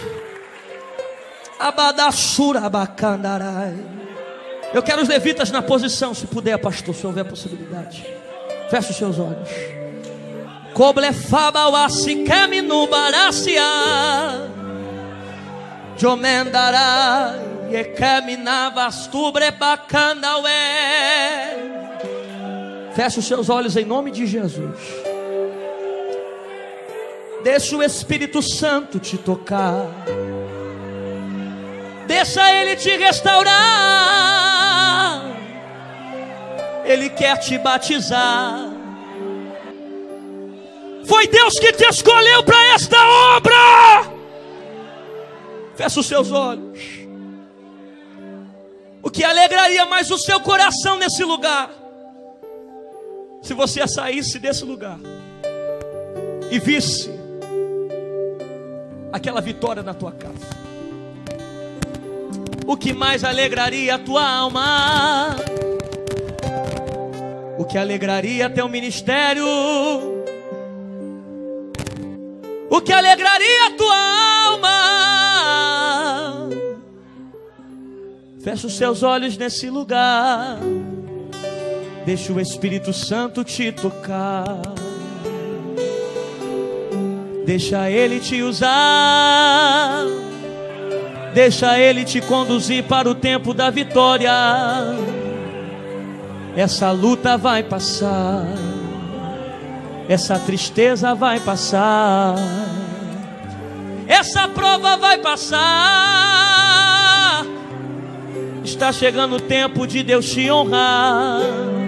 B: Abadassura bacandarai. Eu quero os levitas na posição, se puder, pastor, se houver possibilidade. Feche os seus olhos. Coblefaba wasikami no baracia. Jomendara yecaminava stubre bacandawe. Feche os seus olhos em nome de Jesus. Deixa o Espírito Santo te tocar. Deixa Ele te restaurar. Ele quer te batizar. Foi Deus que te escolheu para esta obra. Feche os seus olhos. O que alegraria mais o seu coração nesse lugar, se você saísse desse lugar e visse aquela vitória na tua casa. O que mais alegraria a tua alma, o que alegraria teu ministério, o que alegraria a tua alma, Fecha os seus olhos nesse lugar. Deixa o Espírito Santo te tocar. Deixa Ele te usar. Deixa Ele te conduzir para o tempo da vitória. Essa luta vai passar. Essa tristeza vai passar. Essa prova vai passar. Está chegando o tempo de Deus te honrar.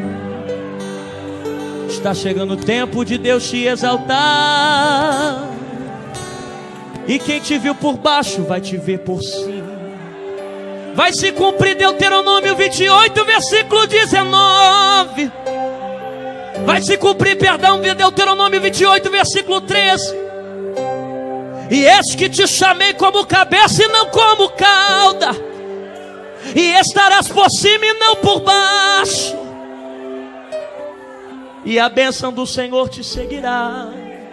B: Está chegando o tempo de Deus te exaltar. E quem te viu por baixo vai te ver por cima. Vai se cumprir Deuteronômio 28, versículo 19. Vai se cumprir, Deuteronômio 28, versículo 13. E eis que te chamei como cabeça e não como cauda, e estarás por cima e não por baixo, e a bênção do Senhor te seguirá.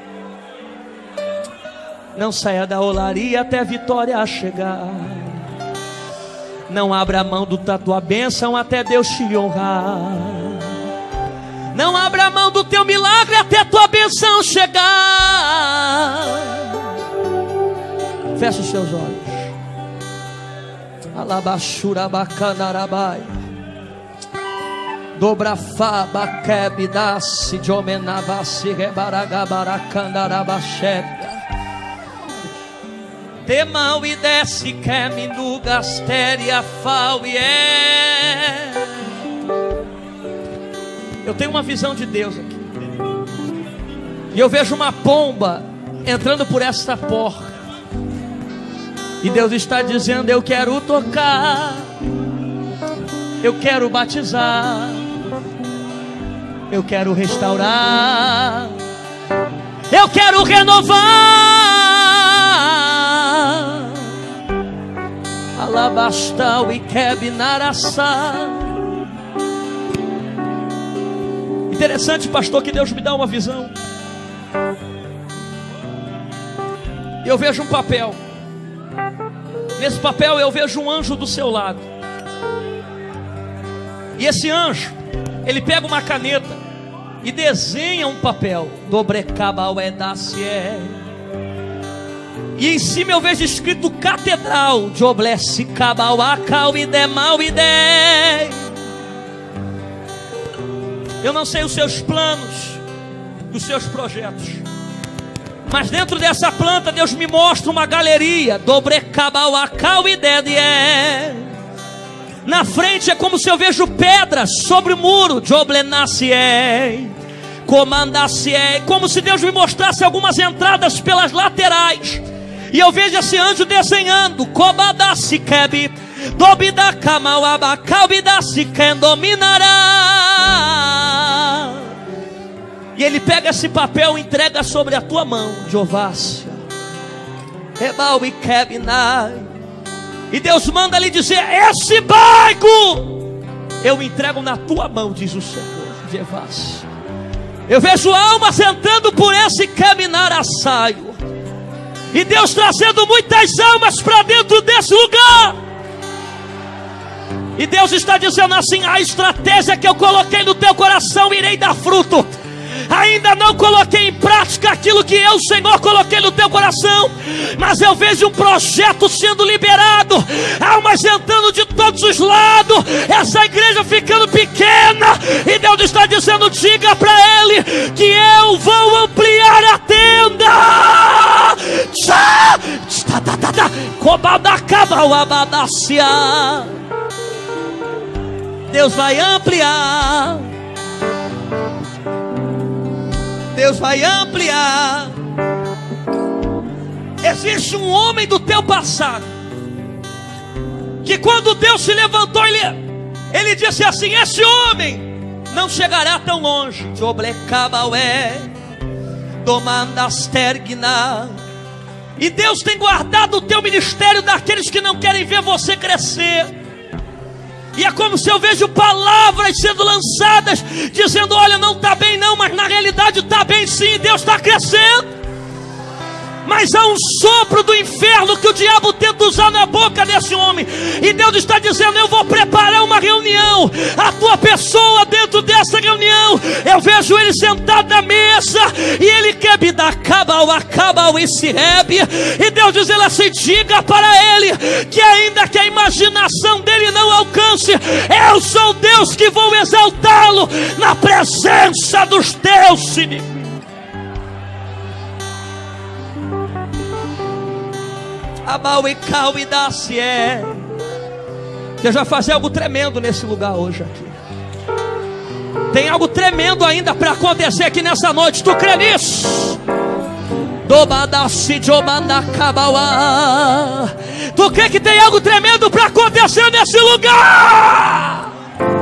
B: Não saia da olaria até a vitória chegar. Não abra a mão da tua bênção até Deus te honrar. Não abra a mão do teu milagre até a tua bênção chegar. Fecha os seus olhos. Alabashura bacanarabai. Dobra faba kebidasse de omenabasi rebaragabaracandarabaxébia. Temão e desce quemindu gastéria fau e é. Eu tenho uma visão de Deus aqui. E eu vejo uma pomba entrando por esta porta. E Deus está dizendo: eu quero tocar, eu quero batizar, eu quero restaurar, eu quero renovar. Alabastal e quebinaraçá. Interessante, pastor, que Deus me dá uma visão. Eu vejo um papel. Nesse papel eu vejo um anjo do seu lado. E esse anjo, ele pega uma caneta e desenha um papel. E em cima eu vejo escrito catedral. Eu não sei os seus planos, os seus projetos, mas dentro dessa planta Deus me mostra uma galeria. Na frente é como se eu vejo pedras sobre o muro. Como se Deus me mostrasse algumas entradas pelas laterais. E eu vejo esse anjo desenhando. E ele pega esse papel e entrega sobre a tua mão, Jovácia. E Deus manda lhe dizer: esse barco eu entrego na tua mão, diz o Senhor, Jovácia. Eu vejo almas entrando por esse caminhar a saio. E Deus trazendo muitas almas para dentro desse lugar. E Deus está dizendo assim: a estratégia que eu coloquei no teu coração irei dar fruto. Ainda não coloquei em prática aquilo que eu, Senhor, coloquei no teu coração, mas eu vejo um projeto sendo liberado, almas entrando de todos os lados, essa igreja ficando pequena, e Deus está dizendo: diga para ele que eu vou ampliar a tenda. Deus vai ampliar. Deus vai ampliar. Existe um homem do teu passado que quando Deus se levantou, ele disse assim: esse homem não chegará tão longe. E Deus tem guardado o teu ministério daqueles que não querem ver você crescer. E é como se eu vejo palavras sendo lançadas, dizendo: olha, não está bem não, mas na realidade está bem sim, Deus está crescendo. mas há um sopro do inferno que o diabo tenta usar na boca desse homem. E Deus está dizendo: eu vou preparar uma reunião, a tua pessoa dentro dessa reunião. Eu vejo ele sentado na mesa e ele quer me dar acaba e se rebe. E Deus diz ele assim: diga para ele que ainda que a imaginação dele não alcance, eu sou Deus que vou exaltá-lo na presença dos teus inimigos. Deus vai fazer algo tremendo nesse lugar hoje aqui. Tem algo tremendo ainda para acontecer aqui nessa noite. Tu crê nisso? Tu crê que tem algo tremendo para acontecer nesse lugar?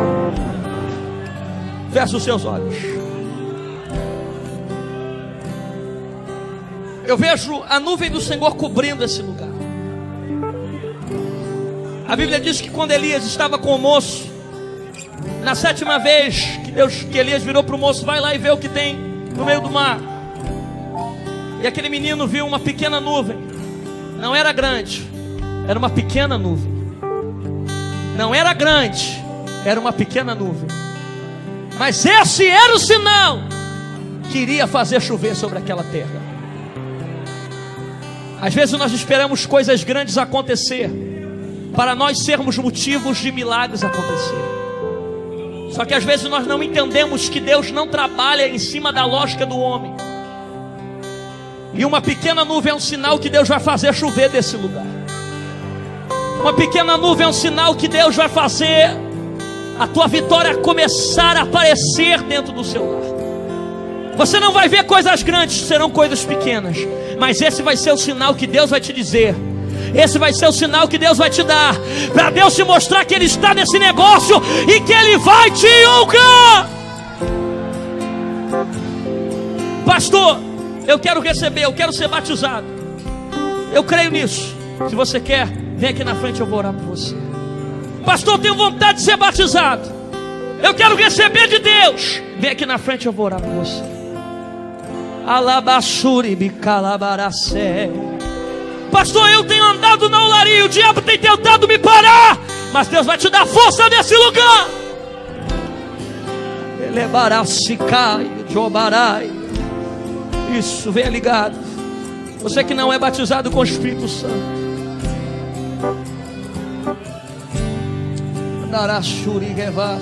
B: Feche os seus olhos. Eu vejo a nuvem do Senhor cobrindo esse lugar. A Bíblia diz que quando Elias estava com o moço, na 7ª vez que Elias virou para o moço: vai lá e vê o que tem no meio do mar. E aquele menino viu uma pequena nuvem. Não era grande, era uma pequena nuvem. Não era grande, era uma pequena nuvem. Mas esse era o sinal que iria fazer chover sobre aquela terra. Às vezes nós esperamos coisas grandes acontecer para nós sermos motivos de milagres acontecerem. Só que às vezes nós não entendemos que Deus não trabalha em cima da lógica do homem. E uma pequena nuvem é um sinal que Deus vai fazer chover desse lugar. Uma pequena nuvem é um sinal que Deus vai fazer a tua vitória começar a aparecer dentro do seu lar. Você não vai ver coisas grandes, serão coisas pequenas. Mas esse vai ser o sinal que Deus vai te dizer. Esse vai ser o sinal que Deus vai te dar, para Deus te mostrar que Ele está nesse negócio e que Ele vai te honrar. Pastor, eu quero receber, eu quero ser batizado. Eu creio nisso. Se você quer, vem aqui na frente, eu vou orar por você. Pastor, eu tenho vontade de ser batizado. Eu quero receber de Deus. Vem aqui na frente, eu vou orar por você. Alabaxuri bicalabaracé. Pastor, eu tenho andado na olaria, o diabo tem tentado me parar, mas Deus vai te dar força nesse lugar. Isso, venha ligado. Você que não é batizado com o Espírito Santo. Darashuri Revas.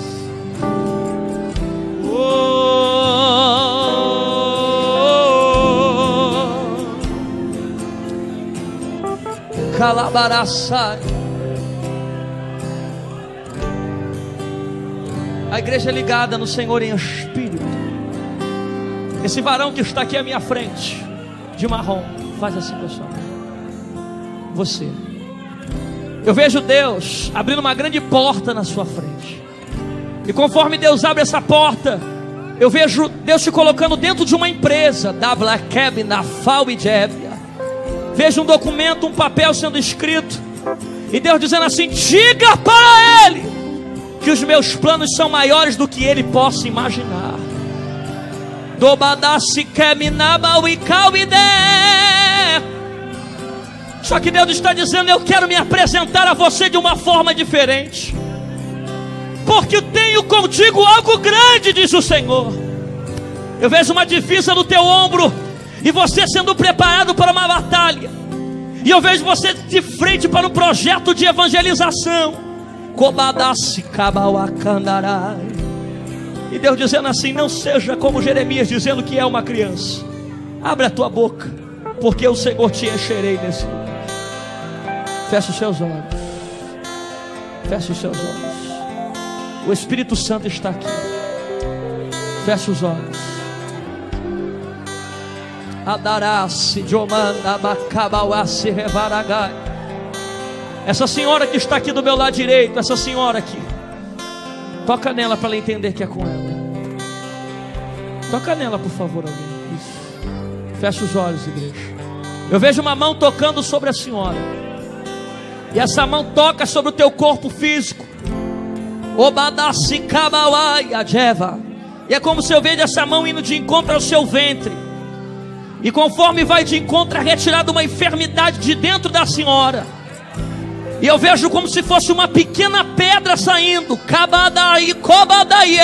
B: Calabaraçai. A igreja é ligada no Senhor em espírito. Esse varão que está aqui à minha frente, de marrom, faz assim com a sua mão. Você. Eu vejo Deus abrindo uma grande porta na sua frente. E conforme Deus abre essa porta, eu vejo Deus te colocando dentro de uma empresa. Vejo um documento, um papel sendo escrito, e Deus dizendo assim: diga para ele que os meus planos são maiores do que ele possa imaginar. Só que Deus está dizendo: eu quero me apresentar a você de uma forma diferente, porque tenho contigo algo grande, diz o Senhor. Eu vejo uma divisa no teu ombro, e você sendo preparado para uma batalha. E eu vejo você de frente para um projeto de evangelização. E Deus dizendo assim: não seja como Jeremias dizendo que é uma criança. Abre a tua boca, porque o Senhor te encherei nesse lugar. Feche os seus olhos. Feche os seus olhos. O Espírito Santo está aqui. Feche os olhos. Essa senhora que está aqui do meu lado direito, essa senhora aqui, toca nela para ela entender que é com ela. Toca nela, por favor, alguém. Isso. Fecha os olhos, igreja. Eu vejo uma mão tocando sobre a senhora, e essa mão toca sobre o teu corpo físico. E é como se eu vejo essa mão indo de encontro ao seu ventre. E conforme vai de encontro, é retirada uma enfermidade de dentro da senhora. E eu vejo como se fosse uma pequena pedra saindo. Kabadai, kobadai.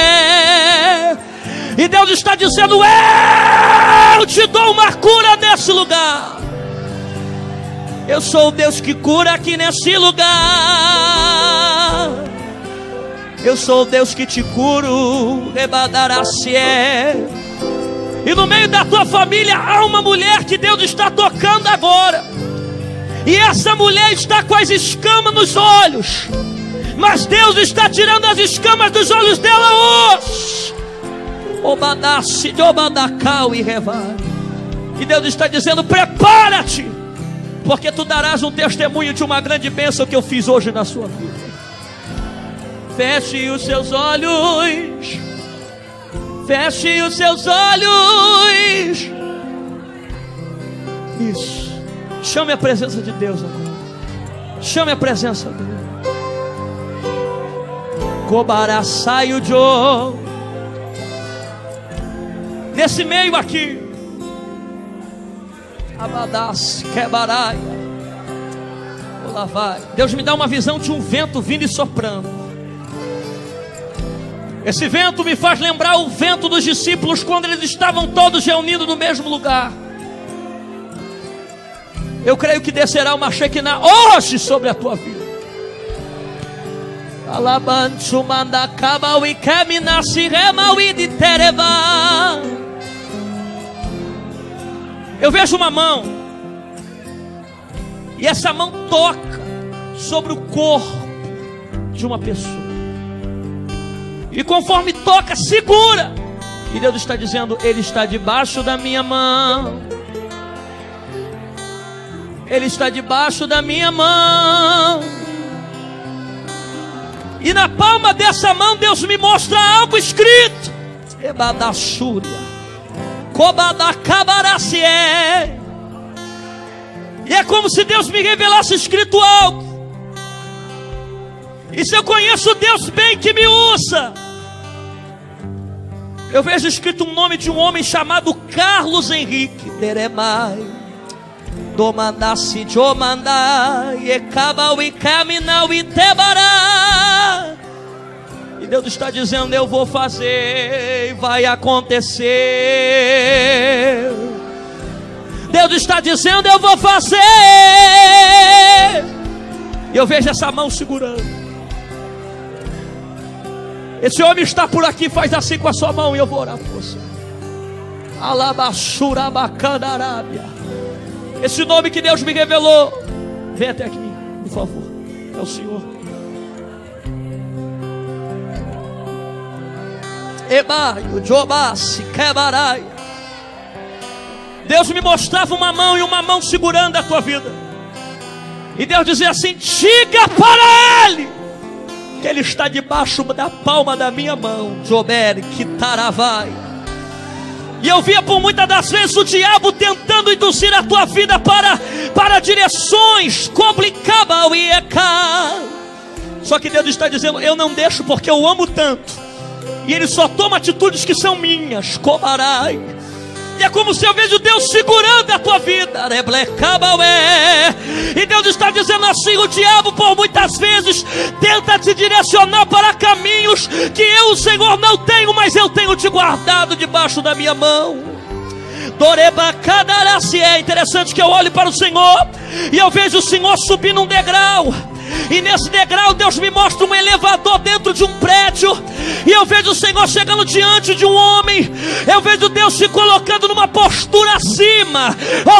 B: E Deus está dizendo: eu te dou uma cura nesse lugar. Eu sou o Deus que cura aqui nesse lugar. Eu sou o Deus que te curo. E no meio da tua família há uma mulher que Deus está tocando agora. E essa mulher está com as escamas nos olhos, mas Deus está tirando as escamas dos olhos dela hoje. E Deus está dizendo: prepara-te, porque tu darás um testemunho de uma grande bênção que eu fiz hoje na sua vida. Feche os seus olhos. Feche os seus olhos. Isso. Chame a presença de Deus agora. Chame a presença dele. Cobaraçaio Joe. Nesse meio aqui, Abadas quebaraia. Lá vai. Deus me dá uma visão de um vento vindo e soprando. Esse vento me faz lembrar o vento dos discípulos quando eles estavam todos reunidos no mesmo lugar. Eu creio que descerá uma Shekinah hoje sobre a tua vida. Eu vejo uma mão, e essa mão toca sobre o corpo de uma pessoa. E conforme toca, segura. E Deus está dizendo: Ele está debaixo da minha mão. Ele está debaixo da minha mão. E na palma dessa mão Deus me mostra algo escrito. Ebadachúria, Kobadakabaracie. E é como se Deus me revelasse escrito algo. E se eu conheço Deus bem que me usa, eu vejo escrito um nome de um homem chamado Carlos Henrique. Deremai, Domandassi, Jomandai, Ekabau, Ikaminau, Itebará. E Deus está dizendo: eu vou fazer e vai acontecer. Deus está dizendo: eu vou fazer. E eu vejo essa mão segurando. Esse homem está por aqui, faz assim com a sua mão e eu vou orar por você. Alabashurabacandarábia. Esse nome que Deus me revelou, vem até aqui, por favor. É o Senhor. Ebaio, Jobassi, Quebaraia. Deus me mostrava uma mão e uma mão segurando a tua vida. E Deus dizia assim: diga para ele que ele está debaixo da palma da minha mão. Jobere, Kitaravai. E eu via por muitas das vezes o diabo tentando induzir a tua vida para direções complicadas. Só que Deus está dizendo: eu não deixo, porque eu amo tanto. E Ele só toma atitudes que são minhas. Cobarai. E é como se eu vejo Deus segurando a tua vida. E Deus está dizendo assim: o diabo por muitas vezes tenta te direcionar para caminhos que eu, o Senhor, não tenho, mas eu tenho te guardado debaixo da minha mão. É interessante que eu olho para o Senhor e eu vejo o Senhor subir num degrau. E nesse degrau Deus me mostra um elevador dentro de um prédio. E eu vejo o Senhor chegando diante de um homem. Eu vejo Deus se colocando numa postura acima.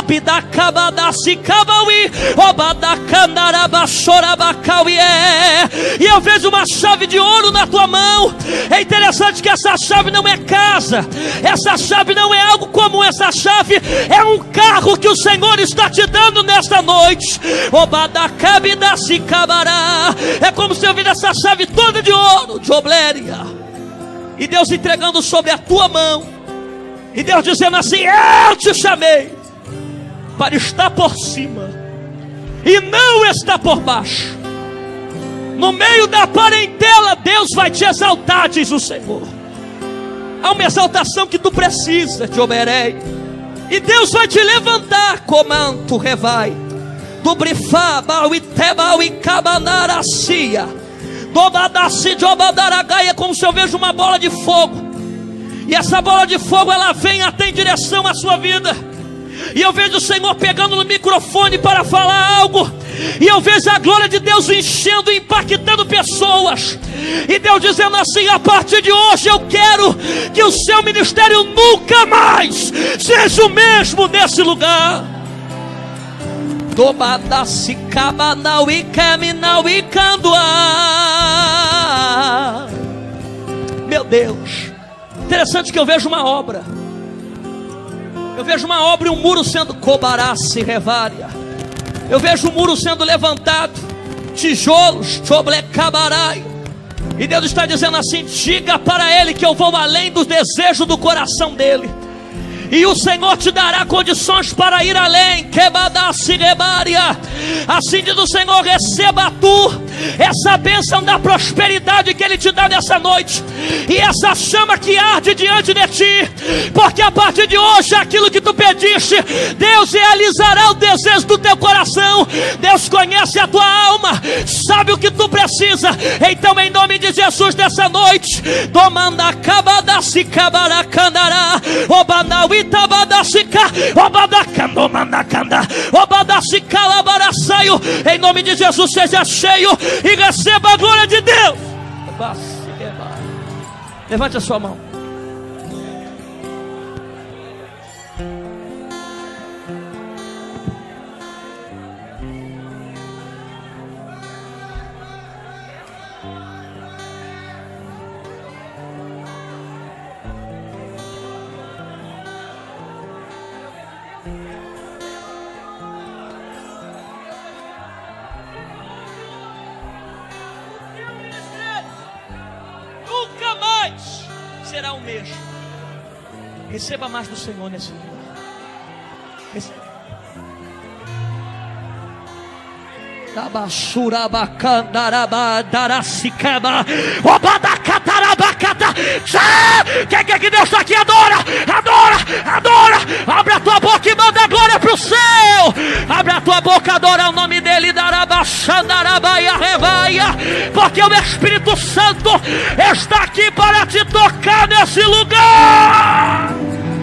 B: E eu vejo uma chave de ouro na tua mão. É interessante que essa chave não é casa. Essa chave não é algo comum. Essa chave é um carro que o Senhor está te dando nesta noite. É como se eu visse essa chave toda de ouro, de obléria. E Deus entregando sobre a tua mão. E Deus dizendo assim: eu te chamei para estar por cima e não estar por baixo. No meio da parentela Deus vai te exaltar, diz o Senhor. Há uma exaltação que tu precisa, de Oberei. E Deus vai te levantar. Comanto revai. Do brifá, bauiteba, uicabanaracia. Dobadaci, dobadaragaia. É como se eu vejo uma bola de fogo. E essa bola de fogo, ela vem até em direção à sua vida. E eu vejo o Senhor pegando no microfone para falar algo. E eu vejo a glória de Deus enchendo e impactando pessoas. E Deus dizendo assim: a partir de hoje eu quero que o seu ministério nunca mais seja o mesmo nesse lugar. Meu Deus, interessante que eu vejo uma obra. Eu vejo uma obra e um muro sendo cobará-se revária. Eu vejo um muro sendo levantado, tijolos, choblecabarai. E Deus está dizendo assim: diga para ele que eu vou além dos desejos do coração dele. E o Senhor te dará condições para ir além. Assim diz o Senhor: receba tu essa bênção da prosperidade que Ele te dá nessa noite, e essa chama que arde diante de ti, porque a partir de hoje aquilo que tu pediste, Deus realizará o desejo do teu coração. Deus conhece a tua alma, sabe o que tu precisa. Então, em nome de Jesus, nessa noite, domanda cabadasi cabaracandará, obanau itabadasica, obadacandomandacanda, obadasi calabaraçaio. Em nome de Jesus, seja cheio e receba a glória de Deus. Levante a sua mão. Será o mesmo. Receba mais do Senhor nesse lugar. Quem quer que Deus está aqui? Adora, adora, adora. Abre a tua boca e manda a glória para o céu. Abre a tua boca, adora o nome dele. Porque o Espírito Santo está aqui para te tocar nesse lugar.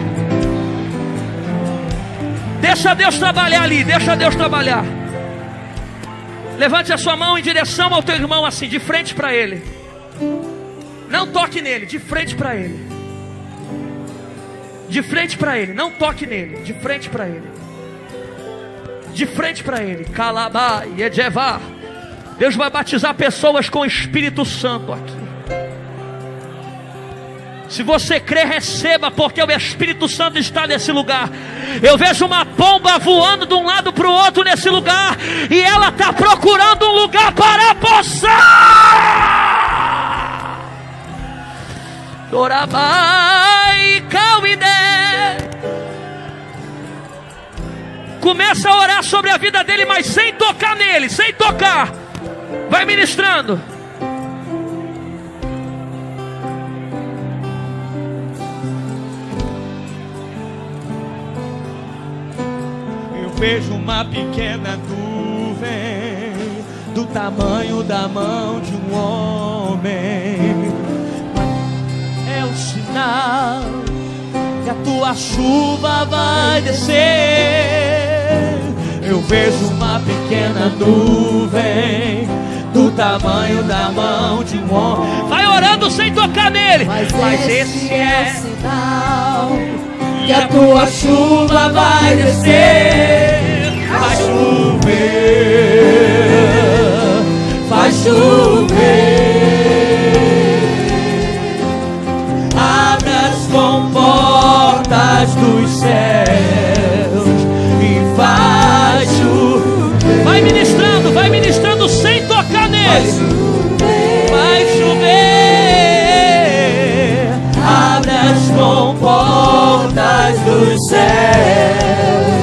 B: Deixa Deus trabalhar ali, deixa Deus trabalhar. Levante a sua mão em direção ao teu irmão, assim, de frente para ele. Não toque nele, de frente para ele. De frente para ele, não toque nele, de frente para ele. De frente para ele. Calabá e Edjevá. Deus vai batizar pessoas com o Espírito Santo aqui. Se você crê, receba, porque o Espírito Santo está nesse lugar. Eu vejo uma pomba voando de um lado para o outro nesse lugar, e ela está procurando um lugar para pousar. Dorabai Cauidé. Começa a orar sobre a vida dele, mas sem tocar nele, sem tocar. Vai ministrando.
C: Vejo uma pequena nuvem do tamanho da mão de um homem. É o sinal que a tua chuva vai descer. Eu vejo uma pequena nuvem do tamanho da mão de um homem.
B: Vai orando sem tocar nele.
C: Mas esse é o sinal que a tua chuva vai descer. Vai chover, vai chover. Abre as comportas dos céus e vai chover.
B: Vai ministrando sem tocar nele.
C: Vai chover. Abre as comportas dos céus.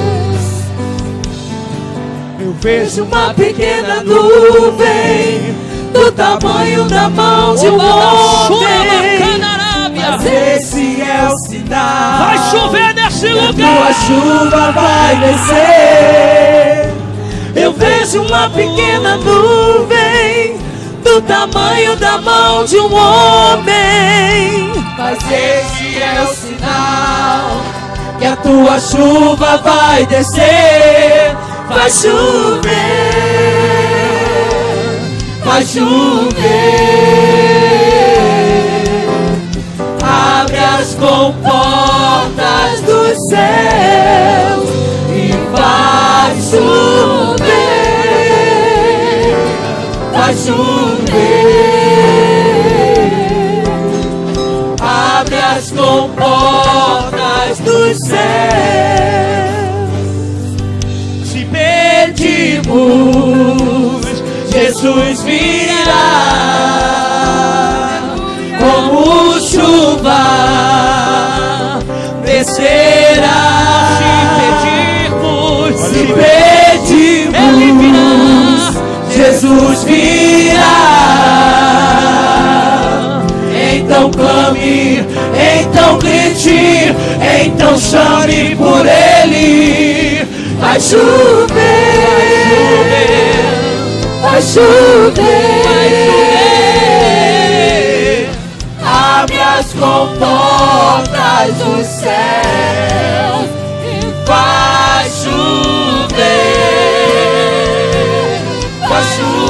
C: Eu vejo uma pequena nuvem do tamanho da mão de um homem. Mas esse é o sinal.
B: Vai chover nessa nesse
C: tua
B: lugar.
C: chuva vai descer. Eu vejo uma pequena nuvem do tamanho da mão de um homem. Mas esse é o sinal que a tua chuva vai descer. Vai chover, vai chover. Abre as comportas dos céus e vai chover, vai chover. Abre as comportas dos céus. Se pedimos, Jesus virá como chuva, descerá. Se pedimos, Ele virá. Jesus virá. Então clame, então grite, então chame por Ele. Vai chover, vai chover. Abre as comportas dos céus e vai chover, vai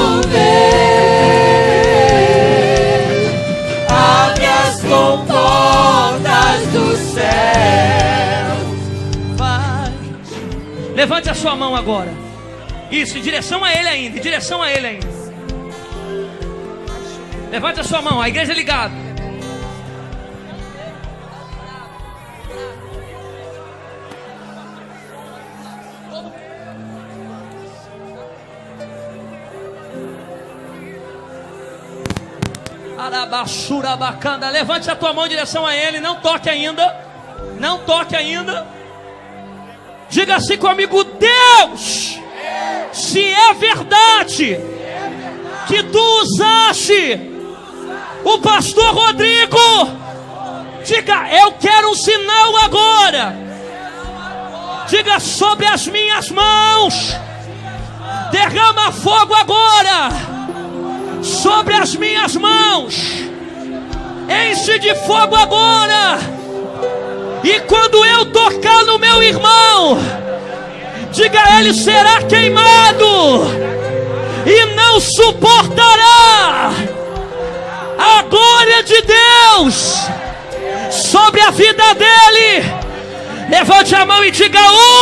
C: chover. Abre as comportas dos céus.
B: Vai. Levante a sua mão agora. Isso, em direção a Ele ainda, em direção a Ele ainda. Levante a sua mão, a igreja ligada. Arabaxura bacana. Levante a tua mão em direção a Ele. Não toque ainda. Não toque ainda. Diga assim comigo: Deus, se é verdade que tu usaste o pastor Rodrigo, diga: eu quero um sinal agora. Diga: sobre as minhas mãos, derrama fogo agora. Sobre as minhas mãos, enche de fogo agora. E quando eu tocar no meu irmão, diga: ele será queimado e não suportará a glória de Deus sobre a vida dele. Levante a mão e diga: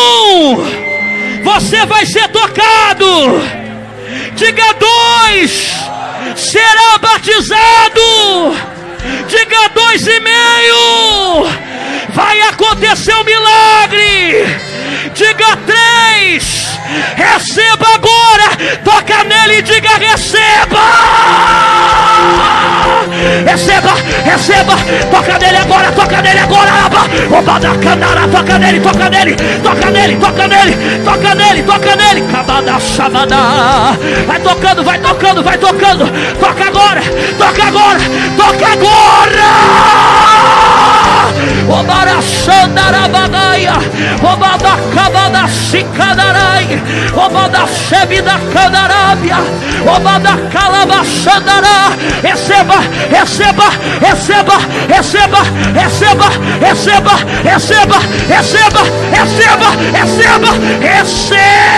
B: você vai ser tocado. Diga: 2, será batizado. Diga: 2,5, vai acontecer um milagre. Diga: 3, receba agora. Toca nele e diga: receba. Receba, receba. Toca nele agora, toca nele agora. Roubada canara, toca nele, toca nele, toca nele, toca nele, toca nele, toca nele. Cabada chamada. Vai tocando, vai tocando, vai tocando. Toca agora, toca agora, toca agora. Roubada xandarabagaia. Roubada cabada chicadarai. Roubada chebida candarábia. Roubada calaba xandará. Receba, receba, receba, receba, receba, receba, receba, receba, receba, receba, receba.